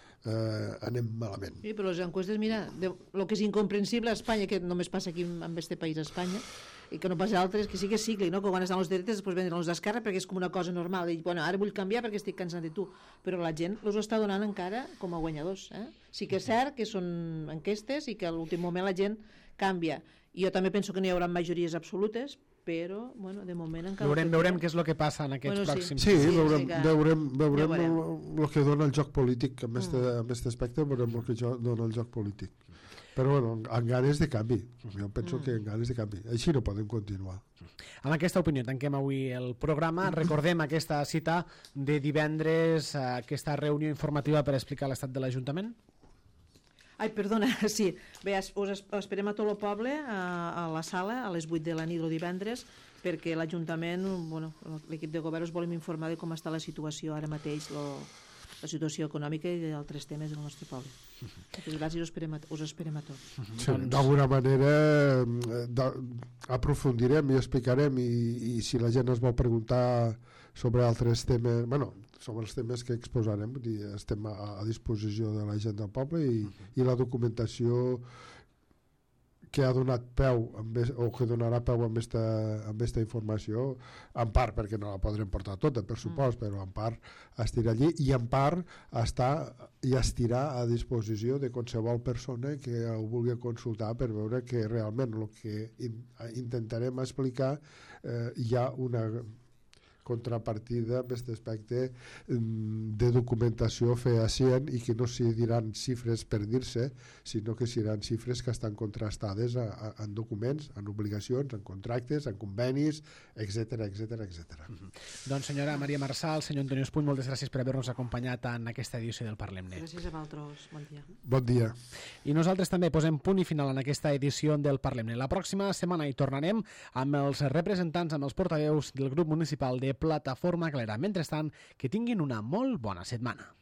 eh, anem malament. Sí, però les enquestes, mira, el que és incomprensible a Espanya, que només passa aquí en este país a Espanya, i que no passa altres, que sí que és cíclic, no? Que quan estan els dretes després venen els d'esquerra perquè és com una cosa normal, i bueno, ara vull canviar perquè estic cansat de tu, però la gent els està donant encara com a guanyadors, eh? Sí que és cert que són enquestes i que a l'últim moment la gent canvia. Jo també penso que no hi haurà majories absolutes, però bueno, de moment encara... Veurem, veurem què és el que passa en aquests bueno, pròxims... Sí, sí, veurem, sí que... veurem, veurem, veurem el, el que dona el joc polític en aquest aspecte, veurem el que dona el joc polític. Però bueno, amb ganes de canvi. Jo penso mm. que amb ganes de canvi. Així no podem continuar. Amb aquesta opinió tanquem avui el programa. Recordem aquesta cita de divendres, aquesta reunió informativa per explicar l'estat de l'Ajuntament. Ai, perdona, sí. Bé, us esperem a tot el poble a, a la sala a les vuit de la nit el divendres, perquè l'Ajuntament, bueno, l'equip de govern us volem informar de com està la situació ara mateix, lo, la situació econòmica i d'altres temes del nostre poble. Uh-huh. Gràcies, us esperem a, us esperem a tots. Uh-huh. Sí, d'alguna manera de, aprofundirem i explicarem i, i si la gent es vol preguntar sobre altres temes, bueno, sobre els temes que exposarem, vull dir, estem a, a disposició de la gent del poble i, uh-huh. i la documentació que ha donat peu amb, o que donarà peu amb esta, amb esta informació, en part perquè no la podrem portar tota, per supost, mm. però en part estirà allí i en part està i estirà a disposició de qualsevol persona que ho vulgui consultar per veure que realment el que in, intentarem explicar eh, hi ha una contrapartida amb aquest aspecte de documentació fehacient i que no s'hi diran xifres per dir-se, sinó que seran xifres que estan contrastades a, a, en documents, en obligacions, en contractes, en convenis, etcètera, etcètera, etcètera. Mm-hmm. Doncs senyora Maria Marçal, senyor Antonio Espuny, moltes gràcies per haver-nos acompanyat en aquesta edició del Parlem-ne. Gràcies a vosaltres, bon dia. Bon dia. I nosaltres també posem punt i final en aquesta edició del Parlem-ne. La pròxima setmana hi tornarem amb els representants, amb els portaveus del grup municipal de Plataforma Galera. Mentrestant, que tinguin una molt bona setmana.